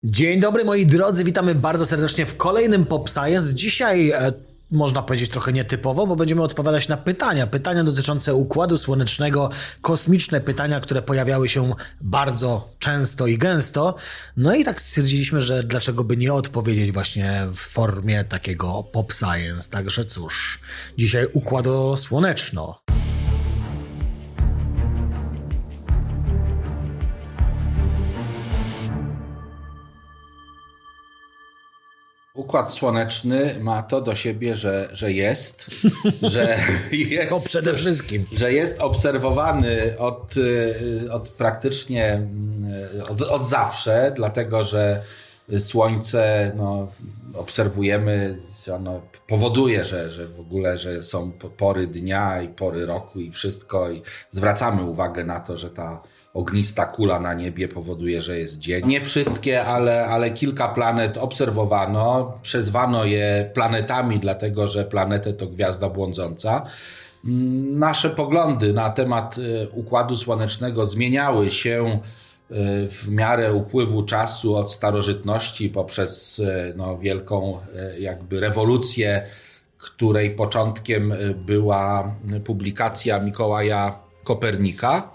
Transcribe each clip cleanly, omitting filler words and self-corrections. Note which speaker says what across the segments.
Speaker 1: Dzień dobry moi drodzy, witamy bardzo serdecznie w kolejnym Pop Science. Dzisiaj można powiedzieć trochę nietypowo, bo będziemy odpowiadać na pytania dotyczące Układu Słonecznego, kosmiczne pytania, które pojawiały się bardzo często i gęsto. No i tak stwierdziliśmy, że dlaczego by nie odpowiedzieć właśnie w formie takiego Pop Science. Także cóż, dzisiaj Układu Słoneczno.
Speaker 2: Układ Słoneczny ma to do siebie, że jest,
Speaker 1: To przede wszystkim.
Speaker 2: że jest obserwowany od praktycznie od zawsze, dlatego że Słońce obserwujemy, ono powoduje, że w ogóle że są pory dnia i pory roku i wszystko i zwracamy uwagę na to, że ta ognista kula na niebie powoduje, że jest dzień. Nie wszystkie, ale kilka planet obserwowano. Przezwano je planetami, dlatego że planetę to gwiazda błądząca. Nasze poglądy na temat Układu Słonecznego zmieniały się w miarę upływu czasu od starożytności poprzez wielką jakby rewolucję, której początkiem była publikacja Mikołaja Kopernika.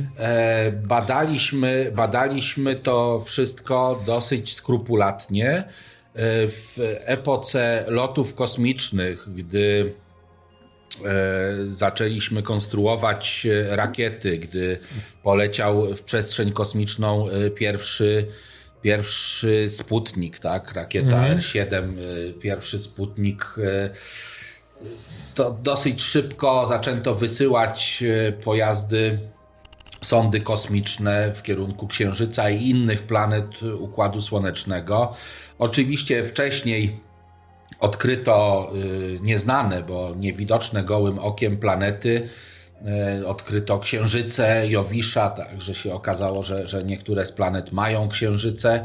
Speaker 2: Badaliśmy to wszystko dosyć skrupulatnie. W epoce lotów kosmicznych, gdy zaczęliśmy konstruować rakiety, gdy poleciał w przestrzeń kosmiczną pierwszy Sputnik, tak? Rakieta R-7, pierwszy Sputnik, to dosyć szybko zaczęto wysyłać pojazdy, sondy kosmiczne w kierunku Księżyca i innych planet Układu Słonecznego. Oczywiście wcześniej odkryto nieznane, bo niewidoczne gołym okiem planety. Odkryto księżyce Jowisza, także się okazało, że niektóre z planet mają księżyce.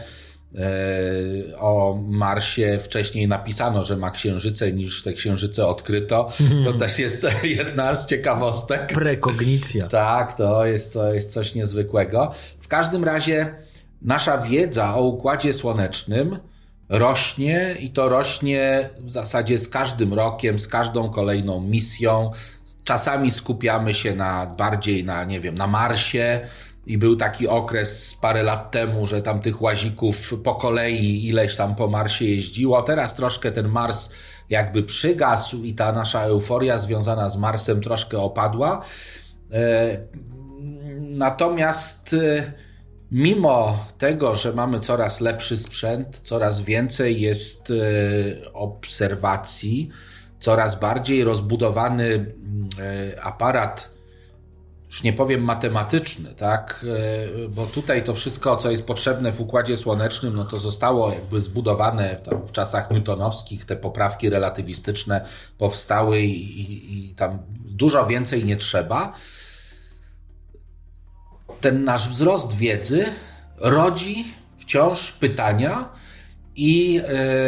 Speaker 2: O Marsie wcześniej napisano, że ma księżyce, niż te księżyce odkryto. To też jest jedna z ciekawostek.
Speaker 1: Prekognicja.
Speaker 2: Tak, to jest coś niezwykłego. W każdym razie nasza wiedza o Układzie Słonecznym rośnie i to rośnie w zasadzie z każdym rokiem, z każdą kolejną misją. Czasami skupiamy się bardziej na Marsie i był taki okres parę lat temu, że tam tych łazików po kolei ileś tam po Marsie jeździło. Teraz troszkę ten Mars jakby przygasł i ta nasza euforia związana z Marsem troszkę opadła. Natomiast mimo tego, że mamy coraz lepszy sprzęt, coraz więcej jest obserwacji, coraz bardziej rozbudowany aparat, już nie powiem matematyczny, tak? Bo tutaj to wszystko, co jest potrzebne w Układzie Słonecznym, no to zostało jakby zbudowane tam w czasach newtonowskich, te poprawki relatywistyczne powstały i tam dużo więcej nie trzeba. Ten nasz wzrost wiedzy rodzi wciąż pytania i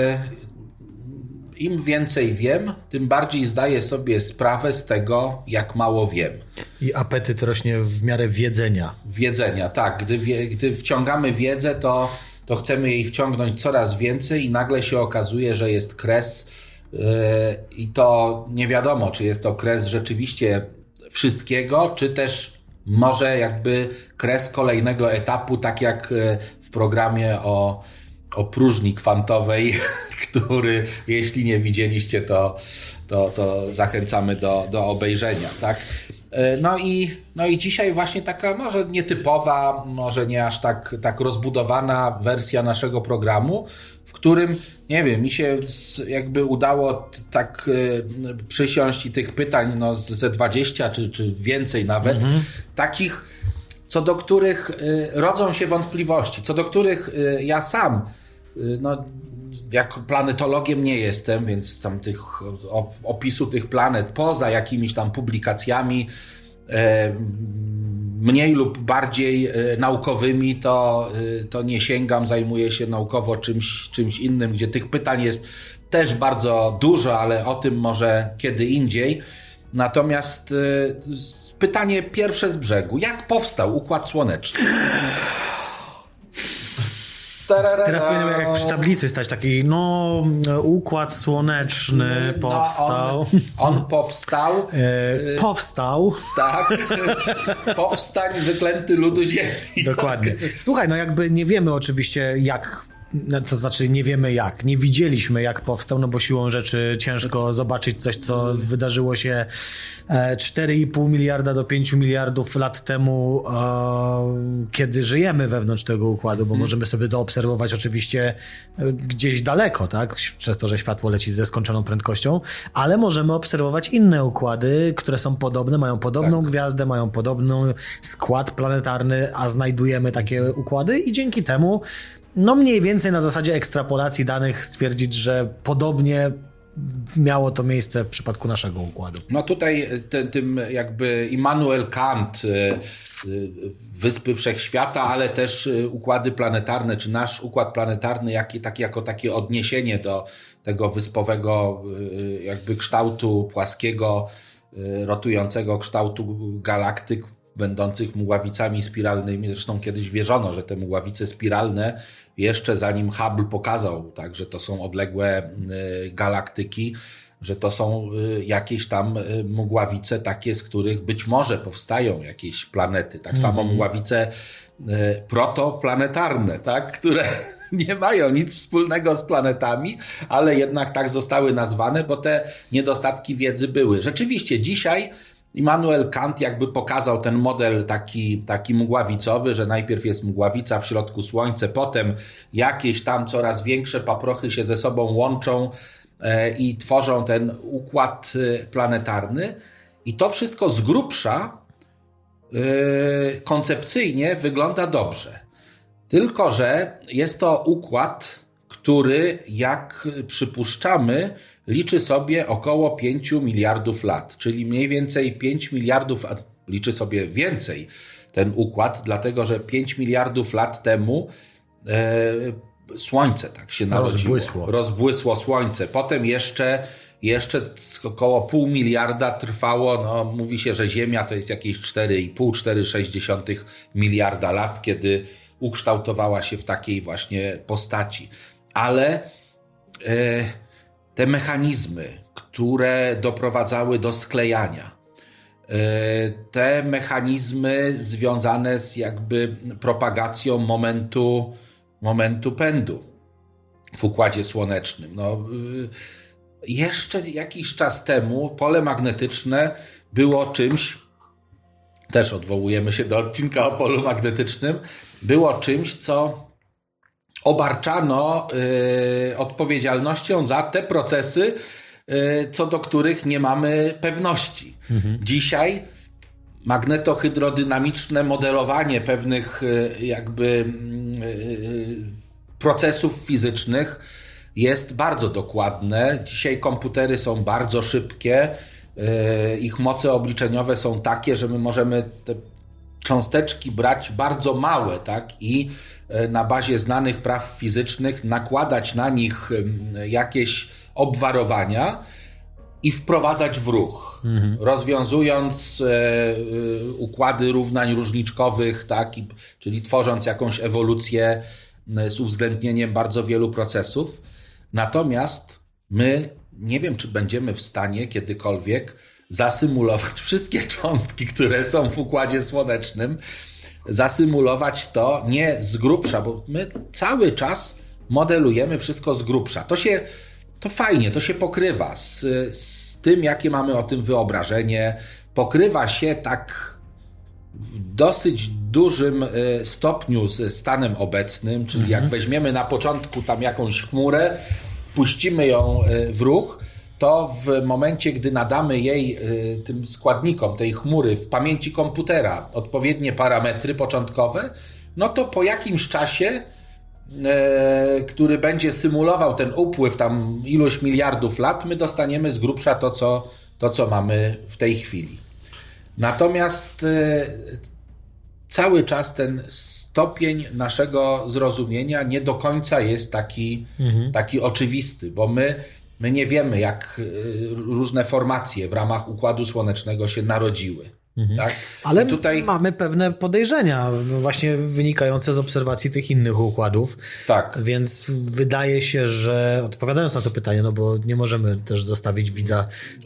Speaker 2: im więcej wiem, tym bardziej zdaję sobie sprawę z tego, jak mało wiem.
Speaker 1: I apetyt rośnie w miarę wiedzenia.
Speaker 2: Wiedzenia, tak. Gdy wciągamy wiedzę, to chcemy jej wciągnąć coraz więcej i nagle się okazuje, że jest kres i to nie wiadomo, czy jest to kres rzeczywiście wszystkiego, czy też może jakby kres kolejnego etapu, tak jak w programie o próżni kwantowej, który jeśli nie widzieliście, to zachęcamy do obejrzenia, tak? No i dzisiaj właśnie taka może nietypowa, może nie aż tak rozbudowana wersja naszego programu, w którym, nie wiem, mi się jakby udało tak przysiąść i tych pytań ze 20 czy więcej nawet, takich, co do których rodzą się wątpliwości, co do których ja sam jako planetologiem nie jestem, więc tam opisu tych planet poza jakimiś tam publikacjami mniej lub bardziej naukowymi to nie sięgam, zajmuję się naukowo czymś innym, gdzie tych pytań jest też bardzo dużo, ale o tym może kiedy indziej. Natomiast pytanie pierwsze z brzegu. Jak powstał Układ Słoneczny?
Speaker 1: Teraz powinien jak przy tablicy stać taki, układ słoneczny powstał.
Speaker 2: On powstał.
Speaker 1: Powstał.
Speaker 2: Tak. Powstań wyklęty ludu ziemi.
Speaker 1: Dokładnie.
Speaker 2: Tak.
Speaker 1: Słuchaj, jakby nie wiemy oczywiście to znaczy nie wiemy nie widzieliśmy jak powstał, bo siłą rzeczy ciężko zobaczyć coś, co wydarzyło się 4,5 miliarda do 5 miliardów lat temu, kiedy żyjemy wewnątrz tego układu, bo możemy sobie to obserwować oczywiście gdzieś daleko, tak? Przez to, że światło leci ze skończoną prędkością, ale możemy obserwować inne układy, które są podobne, mają podobną gwiazdę, mają podobny skład planetarny, a znajdujemy takie układy i dzięki temu mniej więcej na zasadzie ekstrapolacji danych stwierdzić, że podobnie miało to miejsce w przypadku naszego układu.
Speaker 2: Tutaj tym jakby Immanuel Kant, Wyspy Wszechświata, ale też układy planetarne, czy nasz układ planetarny jako takie odniesienie do tego wyspowego jakby kształtu płaskiego, rotującego kształtu galaktyk, będących mgławicami spiralnymi. Zresztą kiedyś wierzono, że te mgławice spiralne, jeszcze zanim Hubble pokazał, tak, że to są odległe galaktyki, że to są jakieś tam mgławice takie, z których być może powstają jakieś planety. Tak samo mgławice protoplanetarne, tak, które nie mają nic wspólnego z planetami, ale jednak tak zostały nazwane, bo te niedostatki wiedzy były. Rzeczywiście dzisiaj Immanuel Kant jakby pokazał ten model taki mgławicowy, że najpierw jest mgławica, w środku Słońce, potem jakieś tam coraz większe paprochy się ze sobą łączą i tworzą ten układ planetarny. I to wszystko z grubsza koncepcyjnie wygląda dobrze. Tylko że jest to układ, który, jak przypuszczamy, liczy sobie około 5 miliardów lat, czyli mniej więcej 5 miliardów, a liczy sobie więcej ten układ, dlatego że 5 miliardów lat temu Słońce tak się narodziło. Rozbłysło Słońce. Potem jeszcze około pół miliarda trwało, mówi się, że Ziemia to jest jakieś 4,5-4,6 miliarda lat, kiedy ukształtowała się w takiej właśnie postaci. Ale te mechanizmy, które doprowadzały do sklejania, te mechanizmy związane z jakby propagacją momentu pędu w Układzie Słonecznym. Jeszcze jakiś czas temu pole magnetyczne było czymś, też odwołujemy się do odcinka o polu magnetycznym, było czymś, co obarczano odpowiedzialnością za te procesy, co do których nie mamy pewności. Dzisiaj magnetohydrodynamiczne modelowanie pewnych jakby procesów fizycznych jest bardzo dokładne. Dzisiaj komputery są bardzo szybkie, ich moce obliczeniowe są takie, że my możemy te cząsteczki brać bardzo małe, tak? I na bazie znanych praw fizycznych nakładać na nich jakieś obwarowania i wprowadzać w ruch, rozwiązując układy równań różniczkowych, tak? Czyli tworząc jakąś ewolucję z uwzględnieniem bardzo wielu procesów. Natomiast my nie wiem, czy będziemy w stanie kiedykolwiek zasymulować wszystkie cząstki, które są w Układzie Słonecznym, zasymulować to nie z grubsza, bo my cały czas modelujemy wszystko z grubsza. To fajnie, to się pokrywa z tym, jakie mamy o tym wyobrażenie. Pokrywa się tak w dosyć dużym stopniu z stanem obecnym, czyli jak weźmiemy na początku tam jakąś chmurę, puścimy ją w ruch, to w momencie, gdy nadamy jej, tym składnikom tej chmury w pamięci komputera odpowiednie parametry początkowe, no to po jakimś czasie, który będzie symulował ten upływ tam iluś miliardów lat, my dostaniemy z grubsza to, co mamy w tej chwili. Natomiast cały czas ten stopień naszego zrozumienia nie do końca jest taki oczywisty, bo my nie wiemy, jak różne formacje w ramach Układu Słonecznego się narodziły. Tak?
Speaker 1: Ale tutaj mamy pewne podejrzenia, właśnie wynikające z obserwacji tych innych układów.
Speaker 2: Tak.
Speaker 1: Więc wydaje się, że odpowiadając na to pytanie, no bo nie możemy też zostawić widza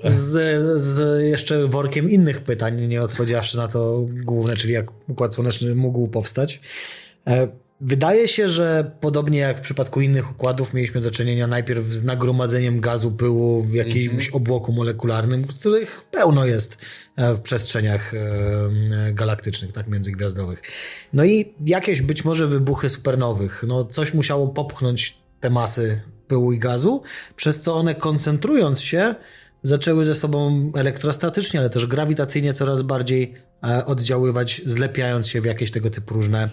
Speaker 1: z jeszcze workiem innych pytań, nie odpowiedziawszy na to główne, czyli jak Układ Słoneczny mógł powstać. Wydaje się, że podobnie jak w przypadku innych układów mieliśmy do czynienia najpierw z nagromadzeniem gazu, pyłu w jakimś obłoku molekularnym, których pełno jest w przestrzeniach galaktycznych, tak, międzygwiazdowych. No i jakieś być może wybuchy supernowych. No coś musiało popchnąć te masy pyłu i gazu, przez co one koncentrując się zaczęły ze sobą elektrostatycznie, ale też grawitacyjnie coraz bardziej oddziaływać, zlepiając się w jakieś tego typu różne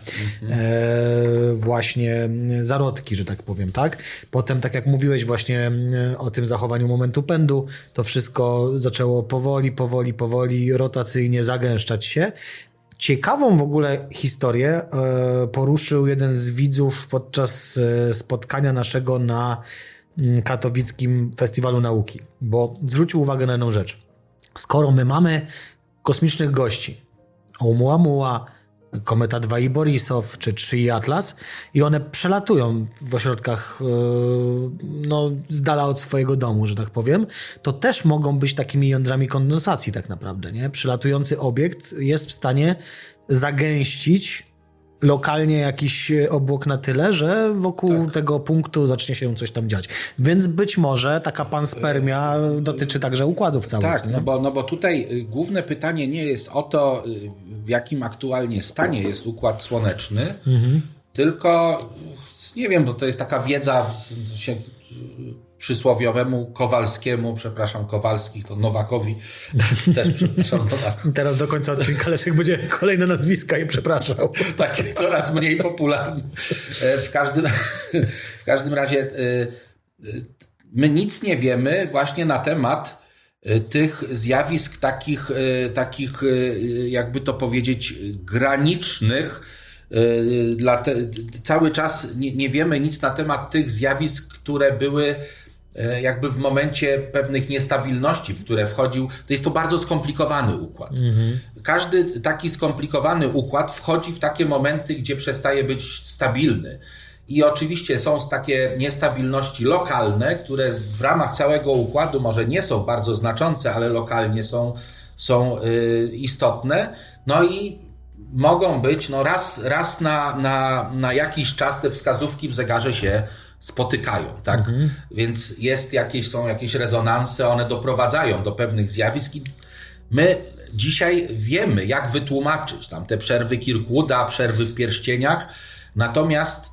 Speaker 1: właśnie zarodki, że tak powiem, tak? Potem, tak jak mówiłeś właśnie o tym zachowaniu momentu pędu, to wszystko zaczęło powoli, rotacyjnie zagęszczać się. Ciekawą w ogóle historię poruszył jeden z widzów podczas spotkania naszego na katowickim Festiwalu Nauki, bo zwrócił uwagę na jedną rzecz. Skoro my mamy kosmicznych gości, Oumuamua, Kometa 2i Borisow, czy 3i Atlas, i one przelatują w ośrodkach no, z dala od swojego domu, że tak powiem, to też mogą być takimi jądrami kondensacji tak naprawdę, nie? Przylatujący obiekt jest w stanie zagęścić lokalnie jakiś obłok na tyle, że wokół tego punktu zacznie się coś tam dziać. Więc być może taka panspermia dotyczy także układów całych.
Speaker 2: Tak, no bo tutaj główne pytanie nie jest o to, w jakim aktualnie stanie jest Układ Słoneczny, tylko nie wiem, bo to jest taka wiedza przysłowiowemu Kowalskiemu, przepraszam, Kowalskich, to Nowakowi też przepraszam. Nowak.
Speaker 1: Teraz do końca odcinka Leszek będzie kolejne nazwiska i przepraszał.
Speaker 2: Tak, coraz mniej popularny. W każdym razie my nic nie wiemy właśnie na temat tych zjawisk takich jakby to powiedzieć granicznych. Cały czas nie wiemy nic na temat tych zjawisk, które były jakby w momencie pewnych niestabilności, w które wchodził. To jest to bardzo skomplikowany układ. Każdy taki skomplikowany układ wchodzi w takie momenty, gdzie przestaje być stabilny. I oczywiście są takie niestabilności lokalne, które w ramach całego układu może nie są bardzo znaczące, ale lokalnie są istotne. No i mogą być, no raz na jakiś czas te wskazówki w zegarze się spotykają, tak? Więc są jakieś rezonanse, one doprowadzają do pewnych zjawisk i my dzisiaj wiemy, jak wytłumaczyć tam te przerwy Kirkwooda, przerwy w pierścieniach, natomiast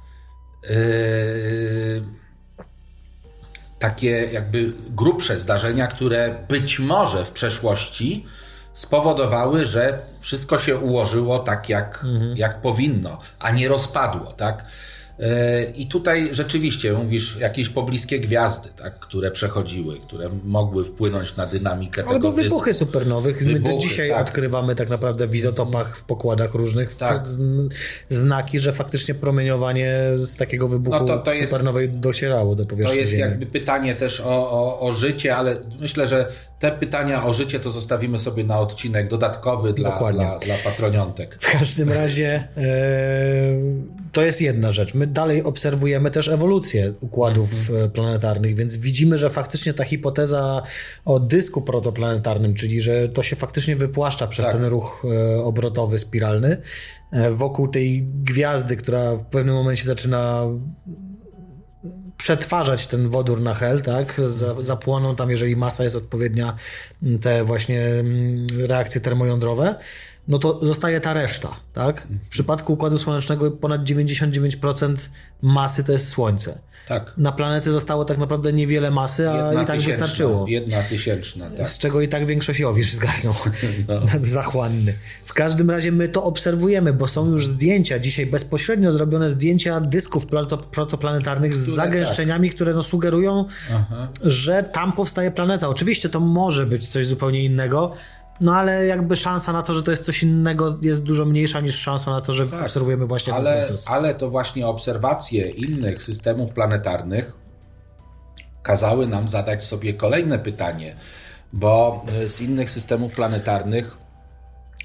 Speaker 2: takie jakby grubsze zdarzenia, które być może w przeszłości spowodowały, że wszystko się ułożyło tak, jak powinno, a nie rozpadło, tak? I tutaj rzeczywiście mówisz jakieś pobliskie gwiazdy, tak, które przechodziły, które mogły wpłynąć na dynamikę tego
Speaker 1: albo wybuchy supernowych. My do dzisiaj odkrywamy tak naprawdę w izotopach, w pokładach różnych znaki, że faktycznie promieniowanie z takiego wybuchu supernowej docierało do powierzchni
Speaker 2: To jest
Speaker 1: Ziemi.
Speaker 2: jakby pytanie też o życie, ale myślę, że te pytania o życie to zostawimy sobie na odcinek dodatkowy dla patroniątek.
Speaker 1: W każdym razie to jest jedna rzecz. My dalej obserwujemy też ewolucję układów planetarnych, więc widzimy, że faktycznie ta hipoteza o dysku protoplanetarnym, czyli że to się faktycznie wypłaszcza przez ten ruch obrotowy, spiralny, wokół tej gwiazdy, która w pewnym momencie zaczyna przetwarzać ten wodór na hel, tak? Zapłoną tam, jeżeli masa jest odpowiednia, te właśnie reakcje termojądrowe, no to zostaje ta reszta, tak? W przypadku Układu Słonecznego ponad 99% masy to jest Słońce.
Speaker 2: Tak.
Speaker 1: Na planety zostało tak naprawdę niewiele masy, a i tak wystarczyło.
Speaker 2: 1/1000, tak.
Speaker 1: Z czego i tak większość Jowisz zgarnął. Zachłanny. W każdym razie my to obserwujemy, bo są już zdjęcia, dzisiaj bezpośrednio zrobione zdjęcia dysków protoplanetarnych z zagęszczeniami, które sugerują, że tam powstaje planeta. Oczywiście to może być coś zupełnie innego, no ale jakby szansa na to, że to jest coś innego, jest dużo mniejsza niż szansa na to, że obserwujemy właśnie ten proces.
Speaker 2: Ale to właśnie obserwacje innych systemów planetarnych kazały nam zadać sobie kolejne pytanie, bo z innych systemów planetarnych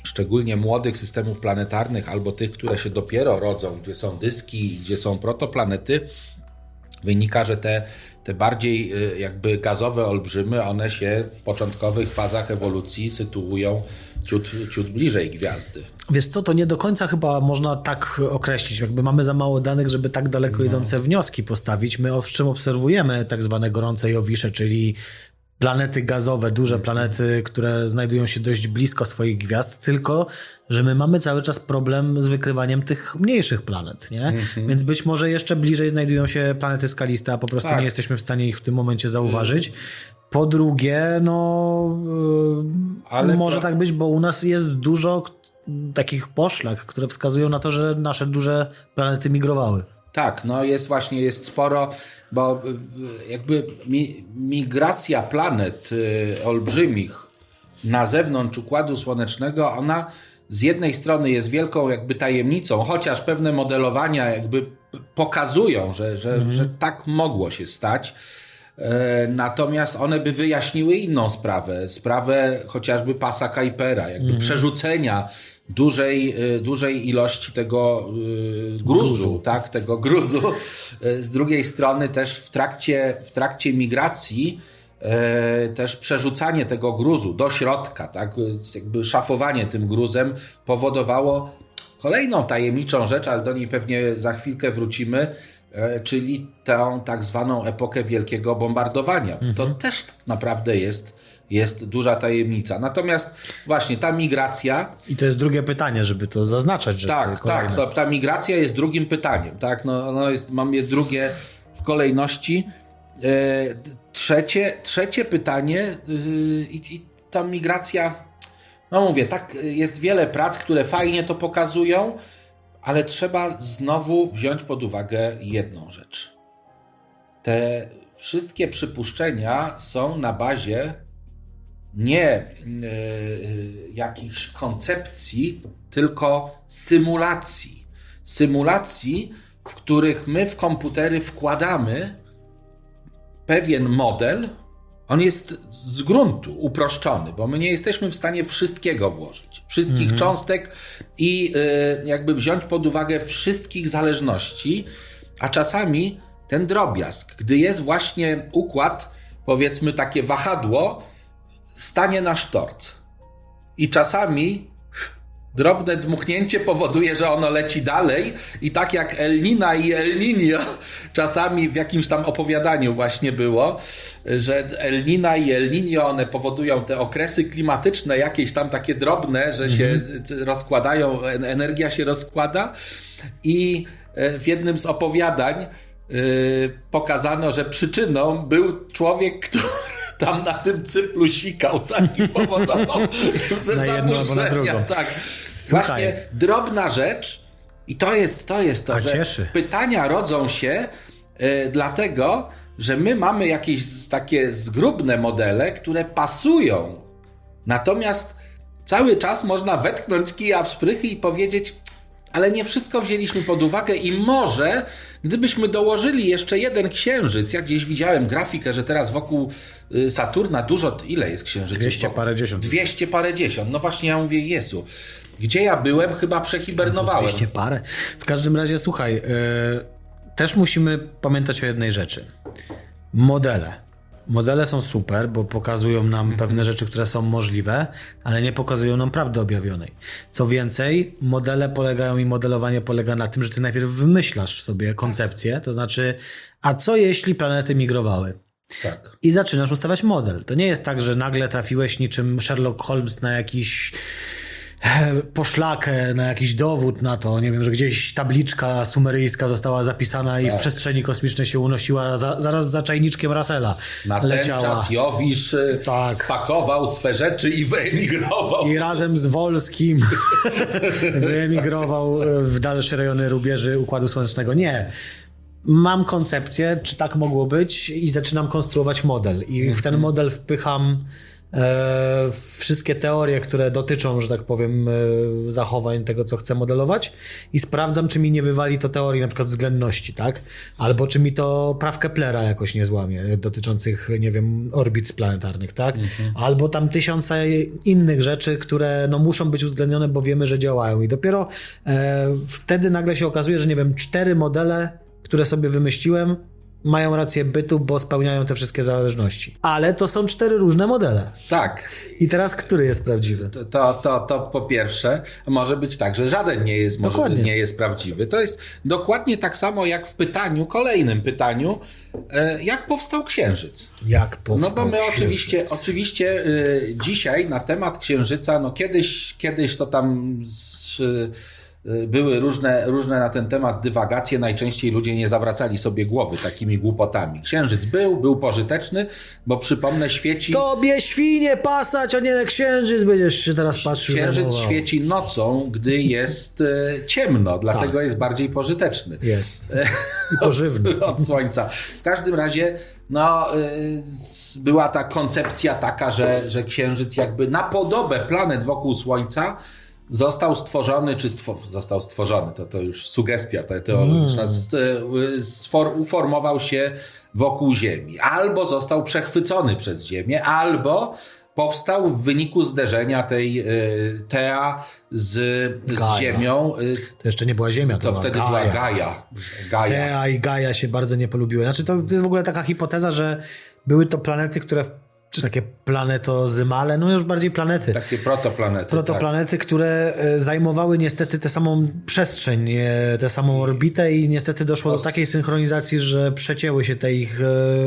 Speaker 2: szczególnie młodych systemów planetarnych albo tych, które się dopiero rodzą, gdzie są dyski, gdzie są protoplanety, wynika, że te bardziej jakby gazowe olbrzymy, one się w początkowych fazach ewolucji sytuują ciut bliżej gwiazdy.
Speaker 1: Wiesz co, to nie do końca chyba można tak określić. Jakby mamy za mało danych, żeby tak daleko idące wnioski postawić. My owszem obserwujemy tak zwane gorące jowisze, czyli planety gazowe, duże planety, które znajdują się dość blisko swoich gwiazd, tylko że my mamy cały czas problem z wykrywaniem tych mniejszych planet, nie? Więc być może jeszcze bliżej znajdują się planety skaliste, a po prostu nie jesteśmy w stanie ich w tym momencie zauważyć. Po drugie, ale może tak być, bo u nas jest dużo takich poszlak, które wskazują na to, że nasze duże planety migrowały.
Speaker 2: Tak, jest sporo, bo jakby migracja planet olbrzymich na zewnątrz Układu Słonecznego, ona z jednej strony jest wielką jakby tajemnicą, chociaż pewne modelowania jakby pokazują, że tak mogło się stać. Natomiast one by wyjaśniły inną sprawę chociażby pasa Kuipera, jakby przerzucenia dużej ilości tego gruzu, tak, tego gruzu. Z drugiej strony też w trakcie migracji też przerzucanie tego gruzu do środka, tak, jakby szafowanie tym gruzem powodowało kolejną tajemniczą rzecz, ale do niej pewnie za chwilkę wrócimy, czyli tę tak zwaną epokę wielkiego bombardowania. To też tak naprawdę jest duża tajemnica. Natomiast właśnie ta migracja...
Speaker 1: I to jest drugie pytanie, żeby to zaznaczać. Że
Speaker 2: tak, ta migracja jest drugim pytaniem. Tak? Mam je drugie w kolejności. Trzecie pytanie i ta migracja... mówię, tak, jest wiele prac, które fajnie to pokazują, ale trzeba znowu wziąć pod uwagę jedną rzecz. Te wszystkie przypuszczenia są na bazie nie jakichś koncepcji, tylko symulacji. Symulacji, w których my w komputery wkładamy pewien model. On jest z gruntu uproszczony, bo my nie jesteśmy w stanie wszystkiego włożyć. Wszystkich cząstek i jakby wziąć pod uwagę wszystkich zależności, a czasami ten drobiazg, gdy jest właśnie układ, powiedzmy takie wahadło, stanie na sztorc. I czasami drobne dmuchnięcie powoduje, że ono leci dalej i tak jak El Nina i El Niño czasami w jakimś tam opowiadaniu właśnie było, że El Nina i El Niño one powodują te okresy klimatyczne jakieś tam takie drobne, że się rozkładają, energia się rozkłada i w jednym z opowiadań pokazano, że przyczyną był człowiek, który tam na tym cyplu sikał, tak, i powodował zaburzenia. Tak. Właśnie drobna rzecz i to jest to, że
Speaker 1: cieszy.
Speaker 2: Pytania rodzą się dlatego, że my mamy jakieś takie zgrubne modele, które pasują. Natomiast cały czas można wetknąć kija w szprychy i powiedzieć, ale nie wszystko wzięliśmy pod uwagę i może gdybyśmy dołożyli jeszcze jeden księżyc, ja gdzieś widziałem grafikę, że teraz wokół Saturna dużo, ile jest księżyców?
Speaker 1: 200 parędziesiąt.
Speaker 2: 200 parędziesiąt. No właśnie ja mówię, Jezu, gdzie ja byłem? Chyba przehibernowałem.
Speaker 1: 200 parę. W każdym razie słuchaj, też musimy pamiętać o jednej rzeczy. Modele są super, bo pokazują nam pewne rzeczy, które są możliwe, ale nie pokazują nam prawdy objawionej. Co więcej, modelowanie polega na tym, że ty najpierw wymyślasz sobie koncepcję, to znaczy, a co jeśli planety migrowały?
Speaker 2: Tak.
Speaker 1: I zaczynasz ustawiać model. To nie jest tak, że nagle trafiłeś niczym Sherlock Holmes na jakiś poszlakę, na jakiś dowód na to, nie wiem, że gdzieś tabliczka sumeryjska została zapisana i w przestrzeni kosmicznej się unosiła zaraz za czajniczkiem Russella.
Speaker 2: Na leciała. Ten czas Jowisz spakował swe rzeczy i wyemigrował.
Speaker 1: I razem z Wolskim wyemigrował w dalsze rejony rubieży Układu Słonecznego. Nie. Mam koncepcję, czy tak mogło być i zaczynam konstruować model. I w ten model wpycham wszystkie teorie, które dotyczą, że tak powiem, zachowań tego, co chcę modelować i sprawdzam, czy mi nie wywali to teorii na przykład względności, tak? Albo czy mi to praw Keplera jakoś nie złamie, dotyczących, nie wiem, orbit planetarnych, tak? Albo tam tysiące innych rzeczy, które no, muszą być uwzględnione, bo wiemy, że działają. I dopiero wtedy nagle się okazuje, że nie wiem, 4 modele, które sobie wymyśliłem, mają rację bytu, bo spełniają te wszystkie zależności. Ale to są 4 różne modele.
Speaker 2: Tak.
Speaker 1: I teraz który jest prawdziwy?
Speaker 2: To po pierwsze może być tak, że żaden nie jest prawdziwy. To jest dokładnie tak samo jak w kolejnym pytaniu, jak powstał Księżyc.
Speaker 1: Jak powstał
Speaker 2: No bo my
Speaker 1: Księżyc?
Speaker 2: oczywiście dzisiaj na temat Księżyca, no kiedyś to tam były różne na ten temat dywagacje. Najczęściej ludzie nie zawracali sobie głowy takimi głupotami. Księżyc był pożyteczny, bo przypomnę, świeci...
Speaker 1: Tobie świnie pasać, a nie księżyc będziesz się teraz patrzył.
Speaker 2: Księżyc świeci nocą, gdy jest ciemno, dlatego jest bardziej pożyteczny.
Speaker 1: Jest. I pożywny.
Speaker 2: Od słońca. W każdym razie była ta koncepcja taka, że Księżyc jakby na podobę planet wokół Słońca został stworzony, to już sugestia teologiczna, uformował się wokół Ziemi. Albo został przechwycony przez Ziemię, albo powstał w wyniku zderzenia tej Tea z Ziemią.
Speaker 1: To jeszcze nie była Ziemia,
Speaker 2: to wtedy była Gaia.
Speaker 1: Tea i Gaia się bardzo nie polubiły. Znaczy to jest w ogóle taka hipoteza, że były to planety, które czy takie planetozymale, no już bardziej planety.
Speaker 2: Takie protoplanety.
Speaker 1: Protoplanety, które zajmowały niestety tę samą przestrzeń, tę samą orbitę i niestety doszło do takiej synchronizacji, że przecięły się te ich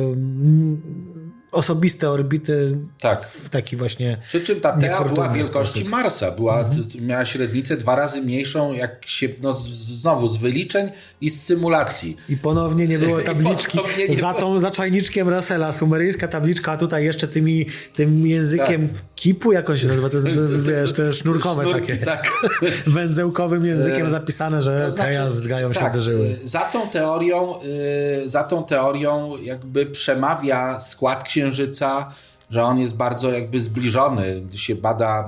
Speaker 1: osobiste orbity w taki właśnie.
Speaker 2: Przy czym ta Tea była wielkości Marsa. Miała średnicę 2 razy mniejszą, jak się, znowu z wyliczeń i z symulacji.
Speaker 1: I ponownie nie było tabliczki. Za czajniczkiem Russella, sumeryjska tabliczka, a tutaj jeszcze tym językiem kipu, jak on się nazywa, wiesz, te sznurkowe takie. Tak. Węzełkowym językiem zapisane, że Tea z Gają się zderzyły.
Speaker 2: Za tą teorią jakby przemawia skład Księżyca, że on jest bardzo jakby zbliżony, gdy się bada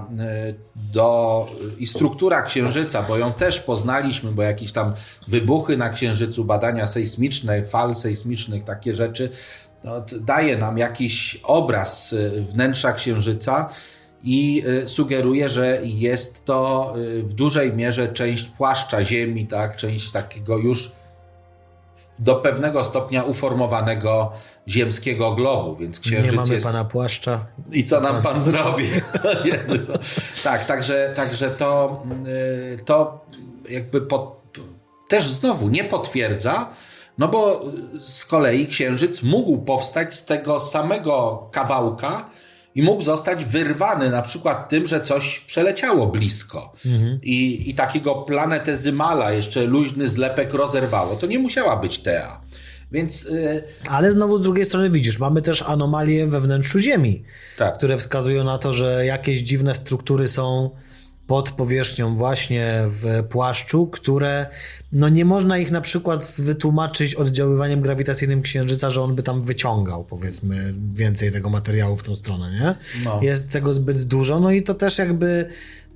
Speaker 2: i struktura Księżyca, bo ją też poznaliśmy, bo jakieś tam wybuchy na Księżycu, badania sejsmiczne, fal sejsmicznych, takie rzeczy, daje nam jakiś obraz wnętrza Księżyca i sugeruje, że jest to w dużej mierze część płaszcza Ziemi, tak? Część takiego już do pewnego stopnia uformowanego ziemskiego globu, więc Księżyc
Speaker 1: nie mamy
Speaker 2: jest...
Speaker 1: pana płaszcza.
Speaker 2: I co nam pan zrobi? Tak, także to jakby też znowu nie potwierdza, no bo z kolei Księżyc mógł powstać z tego samego kawałka i mógł zostać wyrwany na przykład tym, że coś przeleciało blisko i takiego planetezymala, jeszcze luźny zlepek rozerwało. To nie musiała być Tea. Więc,
Speaker 1: ale znowu z drugiej strony widzisz, mamy też anomalie we wnętrzu Ziemi, które wskazują na to, że jakieś dziwne struktury są pod powierzchnią właśnie w płaszczu, które no nie można ich na przykład wytłumaczyć oddziaływaniem grawitacyjnym Księżyca, że on by tam wyciągał, powiedzmy, więcej tego materiału w tą stronę, nie? No. Jest tego zbyt dużo, no i to też jakby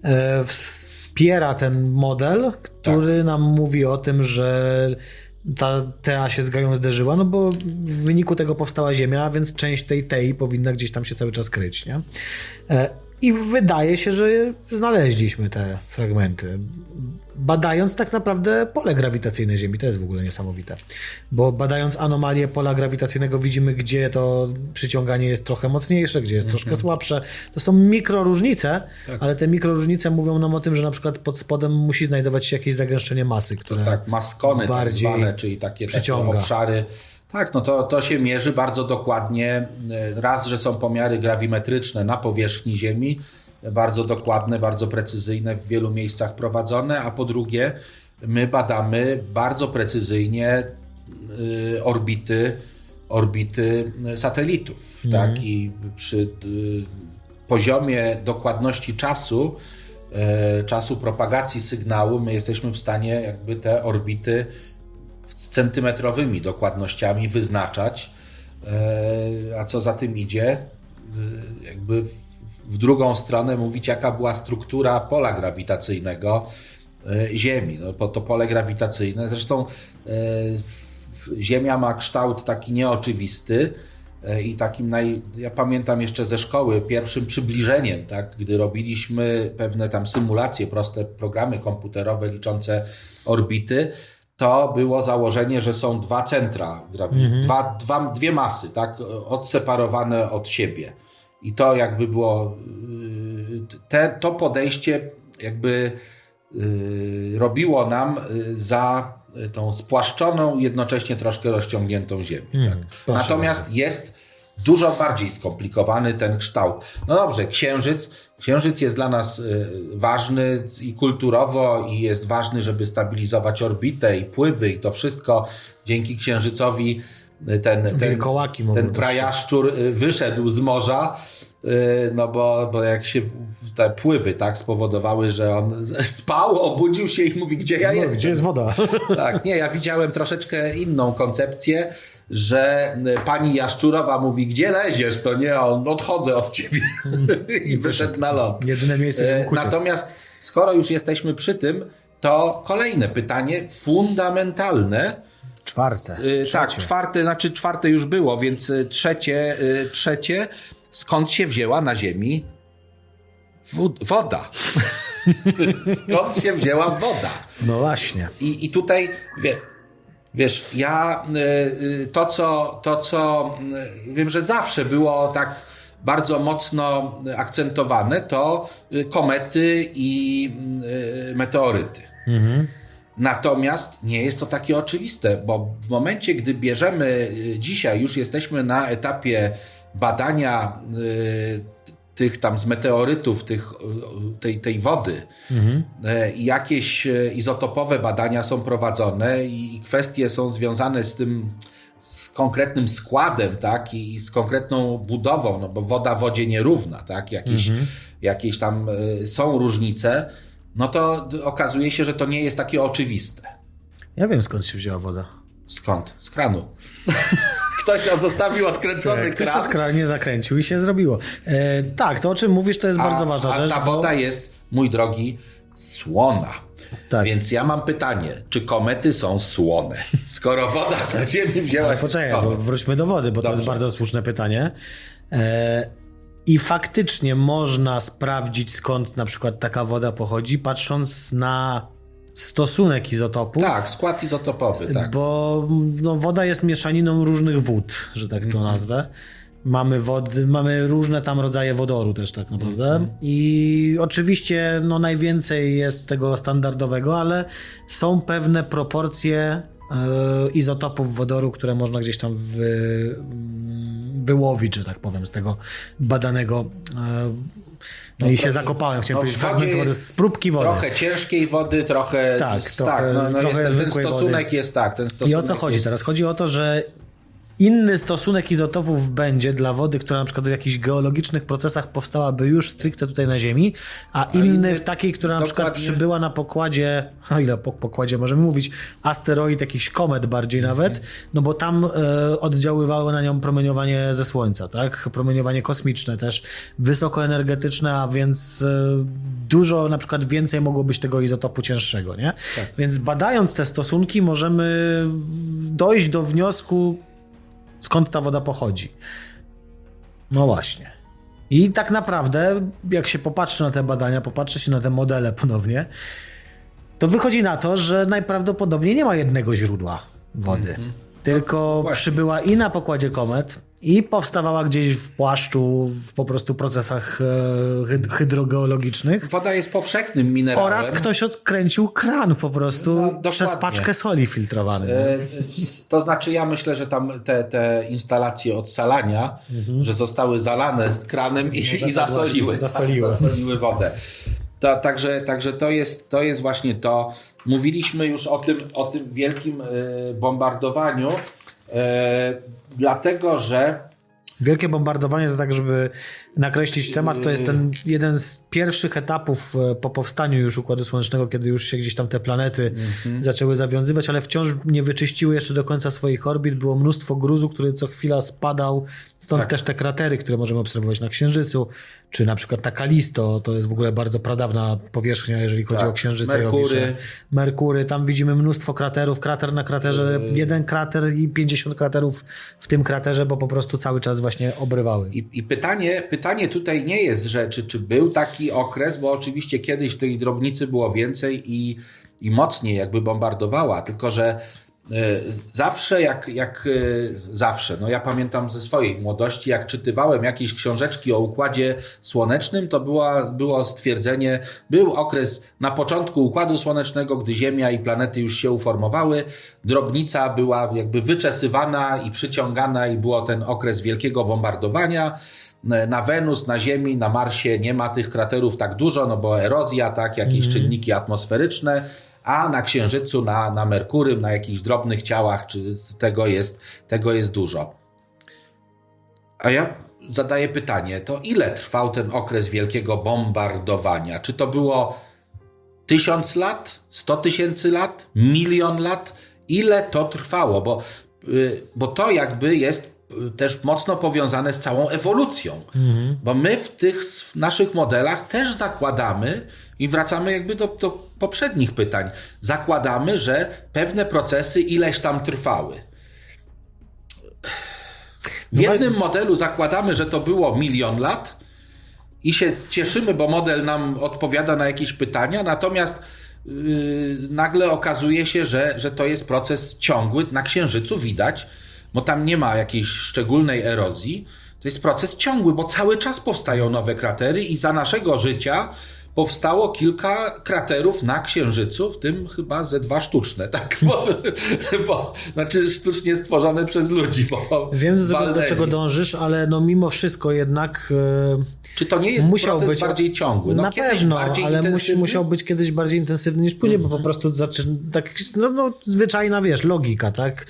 Speaker 1: wspiera ten model, który nam mówi o tym, że ta Tea się z Gają zderzyła, no bo w wyniku tego powstała Ziemia, więc część tej Tei powinna gdzieś tam się cały czas kryć, nie? I wydaje się, że znaleźliśmy te fragmenty, badając tak naprawdę pole grawitacyjne Ziemi. To jest w ogóle niesamowite, bo badając anomalię pola grawitacyjnego widzimy, gdzie to przyciąganie jest trochę mocniejsze, gdzie jest troszkę słabsze. To są mikroróżnice, ale te mikroróżnice mówią nam o tym, że na przykład pod spodem musi znajdować się jakieś zagęszczenie masy, które
Speaker 2: maskony bardziej tak zwane, czyli takie obszary. Tak, no to się mierzy bardzo dokładnie. Raz, że są pomiary grawimetryczne na powierzchni Ziemi, bardzo dokładne, bardzo precyzyjne, w wielu miejscach prowadzone, a po drugie my badamy bardzo precyzyjnie orbity satelitów. Tak? I przy poziomie dokładności czasu propagacji sygnału my jesteśmy w stanie jakby te orbity z centymetrowymi dokładnościami wyznaczać, a co za tym idzie, jakby w drugą stronę mówić, jaka była struktura pola grawitacyjnego Ziemi. No, to pole grawitacyjne, zresztą Ziemia ma kształt taki nieoczywisty i takim, ja pamiętam jeszcze ze szkoły, pierwszym przybliżeniem, tak, gdy robiliśmy pewne tam symulacje, proste programy komputerowe liczące orbity, to było założenie, że są dwa centra, dwie masy, tak, odseparowane od siebie. I to jakby było, to podejście jakby robiło nam za tą spłaszczoną, jednocześnie troszkę rozciągniętą Ziemię. Tak. Natomiast jest dużo bardziej skomplikowany ten kształt. No dobrze, Księżyc jest dla nas ważny i kulturowo, i jest ważny, żeby stabilizować orbitę i pływy i to wszystko. Dzięki Księżycowi ten prajaszczur wyszedł z morza, no bo jak się te pływy tak spowodowały, że on spał, obudził się i mówi, gdzie ja jestem.
Speaker 1: Gdzie jest woda?
Speaker 2: Tak, nie, ja widziałem troszeczkę inną koncepcję, że pani Jaszczurowa mówi, gdzie leziesz, to nie, on odchodzę od ciebie i wyszedł na ląd.
Speaker 1: Jedyne miejsce, żeby uciec.
Speaker 2: Natomiast skoro już jesteśmy przy tym, to kolejne pytanie fundamentalne.
Speaker 1: Czwarte.
Speaker 2: Tak, czwarte już było, więc trzecie. Skąd się wzięła na Ziemi woda? Skąd się wzięła woda?
Speaker 1: No właśnie.
Speaker 2: I tutaj, wiesz, ja to co wiem, że zawsze było tak bardzo mocno akcentowane, to komety i meteoryty. Mhm. Natomiast nie jest to takie oczywiste, bo w momencie, gdy bierzemy dzisiaj, już jesteśmy na etapie badania tych tam z meteorytów, tej wody, i jakieś izotopowe badania są prowadzone i kwestie są związane z konkretnym składem, tak, i z konkretną budową, no bo woda wodzie nierówna, tak, jakieś tam są różnice, no to okazuje się, że to nie jest takie oczywiste.
Speaker 1: Ja wiem, skąd się wzięła woda.
Speaker 2: Skąd? Z kranu. Ktoś zostawił odkręcony kran.
Speaker 1: Ktoś od kranu nie zakręcił i się zrobiło. Tak, to o czym mówisz, to jest bardzo ważna rzecz.
Speaker 2: A ta woda jest, mój drogi, słona. Tak. Więc ja mam pytanie, czy komety są słone? Skoro woda na Ziemi wzięła się
Speaker 1: poczekaj, bo wróćmy do wody, bo to jest bardzo słuszne pytanie. I faktycznie można sprawdzić, skąd na przykład taka woda pochodzi, patrząc na stosunek izotopów.
Speaker 2: Tak, skład izotopowy. Tak.
Speaker 1: Bo woda jest mieszaniną różnych wód, że tak to nazwę. Mamy różne tam rodzaje wodoru też tak naprawdę. I oczywiście najwięcej jest tego standardowego, ale są pewne proporcje izotopów wodoru, które można gdzieś tam wyłowić, że tak powiem, z tego badanego. I się zakopałem. Chciałem powiedzieć fragment wody z próbki wody.
Speaker 2: Trochę ciężkiej wody, trochę... ten stosunek jest tak.
Speaker 1: I o co chodzi teraz? Chodzi o to, że inny stosunek izotopów będzie dla wody, która na przykład w jakichś geologicznych procesach powstałaby już stricte tutaj na Ziemi, a inny w takiej, która na przykład przybyła na pokładzie, o ile pokładzie możemy mówić, asteroid, jakiś komet bardziej nawet, no bo tam oddziaływało na nią promieniowanie ze Słońca, tak? Promieniowanie kosmiczne też, wysokoenergetyczne, a więc dużo, na przykład więcej mogło być tego izotopu cięższego, nie? Tak. Więc badając te stosunki możemy dojść do wniosku, skąd ta woda pochodzi. No właśnie. I tak naprawdę, jak się popatrzy na te badania, popatrzy się na te modele ponownie, to wychodzi na to, że najprawdopodobniej nie ma jednego źródła wody. Tylko przybyła i na pokładzie komet, i powstawała gdzieś w płaszczu, w po prostu procesach hydrogeologicznych.
Speaker 2: Woda jest powszechnym minerałem.
Speaker 1: Oraz ktoś odkręcił kran po prostu przez paczkę soli filtrowanej.
Speaker 2: To znaczy ja myślę, że tam te instalacje odsalania, że zostały zalane kranem i zasoliły wodę. Także to jest właśnie to. Mówiliśmy już o tym wielkim bombardowaniu, dlatego że
Speaker 1: Wielkie bombardowanie to tak, żeby nakreślić temat, to jest ten jeden z pierwszych etapów po powstaniu już Układu Słonecznego, kiedy już się gdzieś tam te planety zaczęły zawiązywać, ale wciąż nie wyczyściły jeszcze do końca swoich orbit. Było mnóstwo gruzu, który co chwila spadał. Stąd też te kratery, które możemy obserwować na Księżycu, czy na przykład na Kalisto, to jest w ogóle bardzo pradawna powierzchnia, jeżeli chodzi o Księżyce i Jowisze. Merkury, tam widzimy mnóstwo kraterów, krater na kraterze, jeden krater i 50 kraterów w tym kraterze, bo po prostu cały czas właśnie obrywały.
Speaker 2: I pytanie tutaj nie jest, że czy był taki okres, bo oczywiście kiedyś tej drobnicy było więcej i mocniej jakby bombardowała, tylko że zawsze zawsze, no ja pamiętam ze swojej młodości, jak czytywałem jakieś książeczki o Układzie Słonecznym, to było stwierdzenie, był okres na początku Układu Słonecznego, gdy Ziemia i planety już się uformowały, drobnica była jakby wyczesywana i przyciągana i było ten okres wielkiego bombardowania. Na Wenus, na Ziemi, na Marsie nie ma tych kraterów tak dużo, no bo erozja, tak, jakieś czynniki atmosferyczne, a na Księżycu, na Merkurym, na jakichś drobnych ciałach, czy tego jest dużo. A ja zadaję pytanie, to ile trwał ten okres wielkiego bombardowania? Czy to było 1000 lat, 100 000 lat, 1 000 000 lat? Ile to trwało? Bo to jakby jest też mocno powiązane z całą ewolucją. Bo my w tych naszych modelach też zakładamy i wracamy jakby do poprzednich pytań. Zakładamy, że pewne procesy ileś tam trwały. W jednym modelu zakładamy, że to było 1 000 000 lat i się cieszymy, bo model nam odpowiada na jakieś pytania, natomiast nagle okazuje się, że to jest proces ciągły. Na Księżycu widać, bo tam nie ma jakiejś szczególnej erozji. To jest proces ciągły, bo cały czas powstają nowe kratery i za naszego życia powstało kilka kraterów na Księżycu, w tym chyba ze 2 sztuczne, tak? Bo znaczy sztucznie stworzone przez ludzi.
Speaker 1: Wiem, do czego dążysz, ale no mimo wszystko jednak
Speaker 2: czy to nie jest proces bardziej ciągły?
Speaker 1: No na pewno, ale musiał być kiedyś bardziej intensywny niż później, bo po prostu tak, zwyczajna, logika, tak?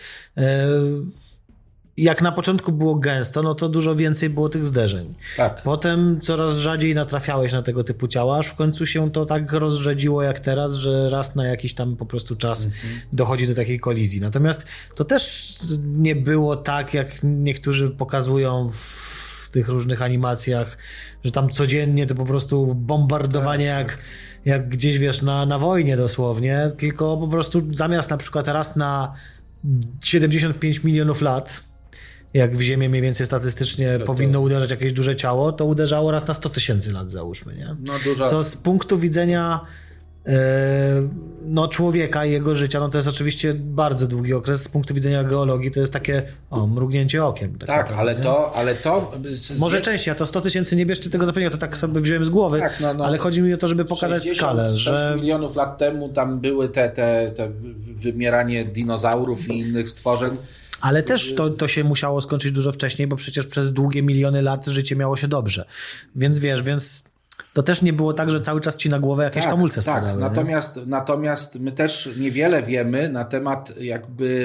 Speaker 1: Jak na początku było gęsto, no to dużo więcej było tych zderzeń.
Speaker 2: Tak.
Speaker 1: Potem coraz rzadziej natrafiałeś na tego typu ciała, aż w końcu się to tak rozrzedziło jak teraz, że raz na jakiś tam po prostu czas dochodzi do takiej kolizji. Natomiast to też nie było tak, jak niektórzy pokazują w tych różnych animacjach, że tam codziennie to po prostu bombardowanie jak gdzieś, na wojnie dosłownie, tylko po prostu zamiast na przykład raz na 75 milionów lat, jak w Ziemię mniej więcej statystycznie powinno uderzać jakieś duże ciało, to uderzało raz na 100 000 lat, załóżmy, nie?
Speaker 2: No dużo.
Speaker 1: Co z punktu widzenia człowieka i jego życia, to jest oczywiście bardzo długi okres. Z punktu widzenia geologii to jest takie mrugnięcie okiem.
Speaker 2: Tak, naprawdę, ale to...
Speaker 1: Może częściej, a to 100 000 nie bierzcie tego zapewnienia, to tak sobie wziąłem z głowy, tak, ale chodzi mi o to, żeby pokazać skalę, że...
Speaker 2: milionów lat temu tam były te wymieranie dinozaurów i innych stworzeń.
Speaker 1: Ale też to się musiało skończyć dużo wcześniej, bo przecież przez długie miliony lat życie miało się dobrze. Więc to też nie było tak, że cały czas ci na głowę jakieś hamulce spadały.
Speaker 2: Natomiast my też niewiele wiemy na temat jakby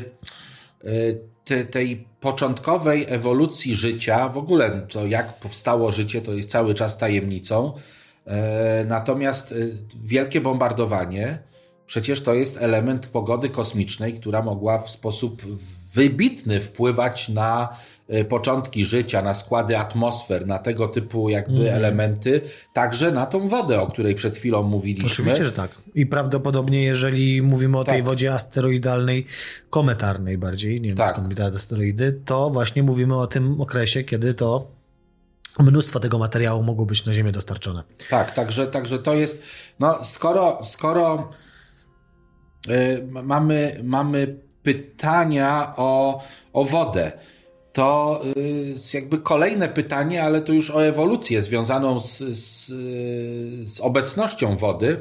Speaker 2: tej początkowej ewolucji życia. W ogóle to jak powstało życie, to jest cały czas tajemnicą. Natomiast wielkie bombardowanie przecież to jest element pogody kosmicznej, która mogła w sposób wybitny wpływać na początki życia, na składy atmosfer, na tego typu jakby elementy, także na tą wodę, o której przed chwilą mówiliśmy.
Speaker 1: Oczywiście, że tak. I prawdopodobnie, jeżeli mówimy o tej wodzie asteroidalnej, kometarnej bardziej, nie wiem skąd mi te asteroidy, to właśnie mówimy o tym okresie, kiedy to mnóstwo tego materiału mogło być na Ziemię dostarczone.
Speaker 2: Tak, także to jest, skoro mamy pytania o wodę, to jakby kolejne pytanie, ale to już o ewolucję związaną z obecnością wody.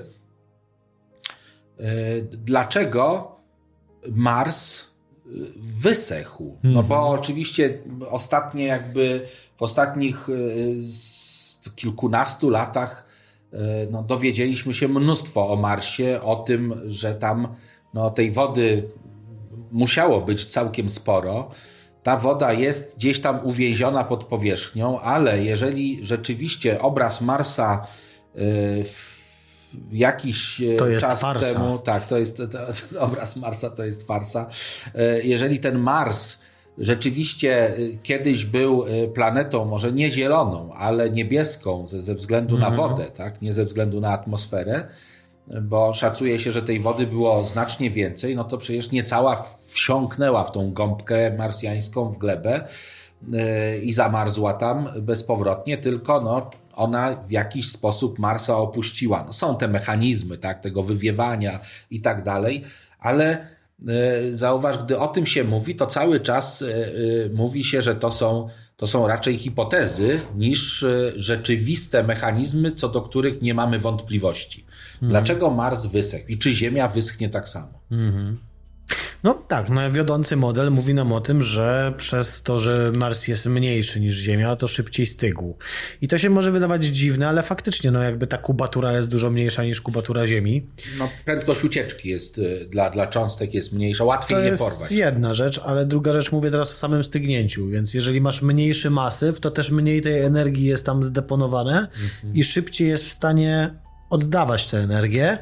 Speaker 2: Dlaczego Mars wysechł? No bo oczywiście w ostatnich kilkunastu latach dowiedzieliśmy się mnóstwo o Marsie, o tym, że tam tej wody musiało być całkiem sporo. ta woda jest gdzieś tam uwięziona pod powierzchnią, ale jeżeli rzeczywiście obraz Marsa jakiś czas
Speaker 1: farsa.
Speaker 2: temu... Tak, obraz Marsa to jest farsa. Jeżeli ten Mars rzeczywiście kiedyś był planetą może nie zieloną, ale niebieską ze względu na wodę, tak? Nie ze względu na atmosferę, bo szacuje się, że tej wody było znacznie więcej, no to przecież nie cała wsiąknęła w tą gąbkę marsjańską, w glebę i zamarzła tam bezpowrotnie, tylko no, ona w jakiś sposób Marsa opuściła. No, są te mechanizmy, tak, tego wywiewania i tak dalej, ale zauważ, gdy o tym się mówi, to cały czas mówi się, że to są raczej hipotezy niż rzeczywiste mechanizmy, co do których nie mamy wątpliwości. Dlaczego Mars wysechł i czy Ziemia wyschnie tak samo?
Speaker 1: No tak, no wiodący model mówi nam o tym, że przez to, że Mars jest mniejszy niż Ziemia, to szybciej stygł. I to się może wydawać dziwne, ale faktycznie, no jakby ta kubatura jest dużo mniejsza niż kubatura Ziemi.
Speaker 2: No prędkość ucieczki jest dla cząstek jest mniejsza, łatwiej je porwać. To jest
Speaker 1: jedna rzecz, ale druga rzecz, mówię teraz o samym stygnięciu, więc jeżeli masz mniejszy masyw, to też mniej tej energii jest tam zdeponowane i szybciej jest w stanie oddawać tę energię.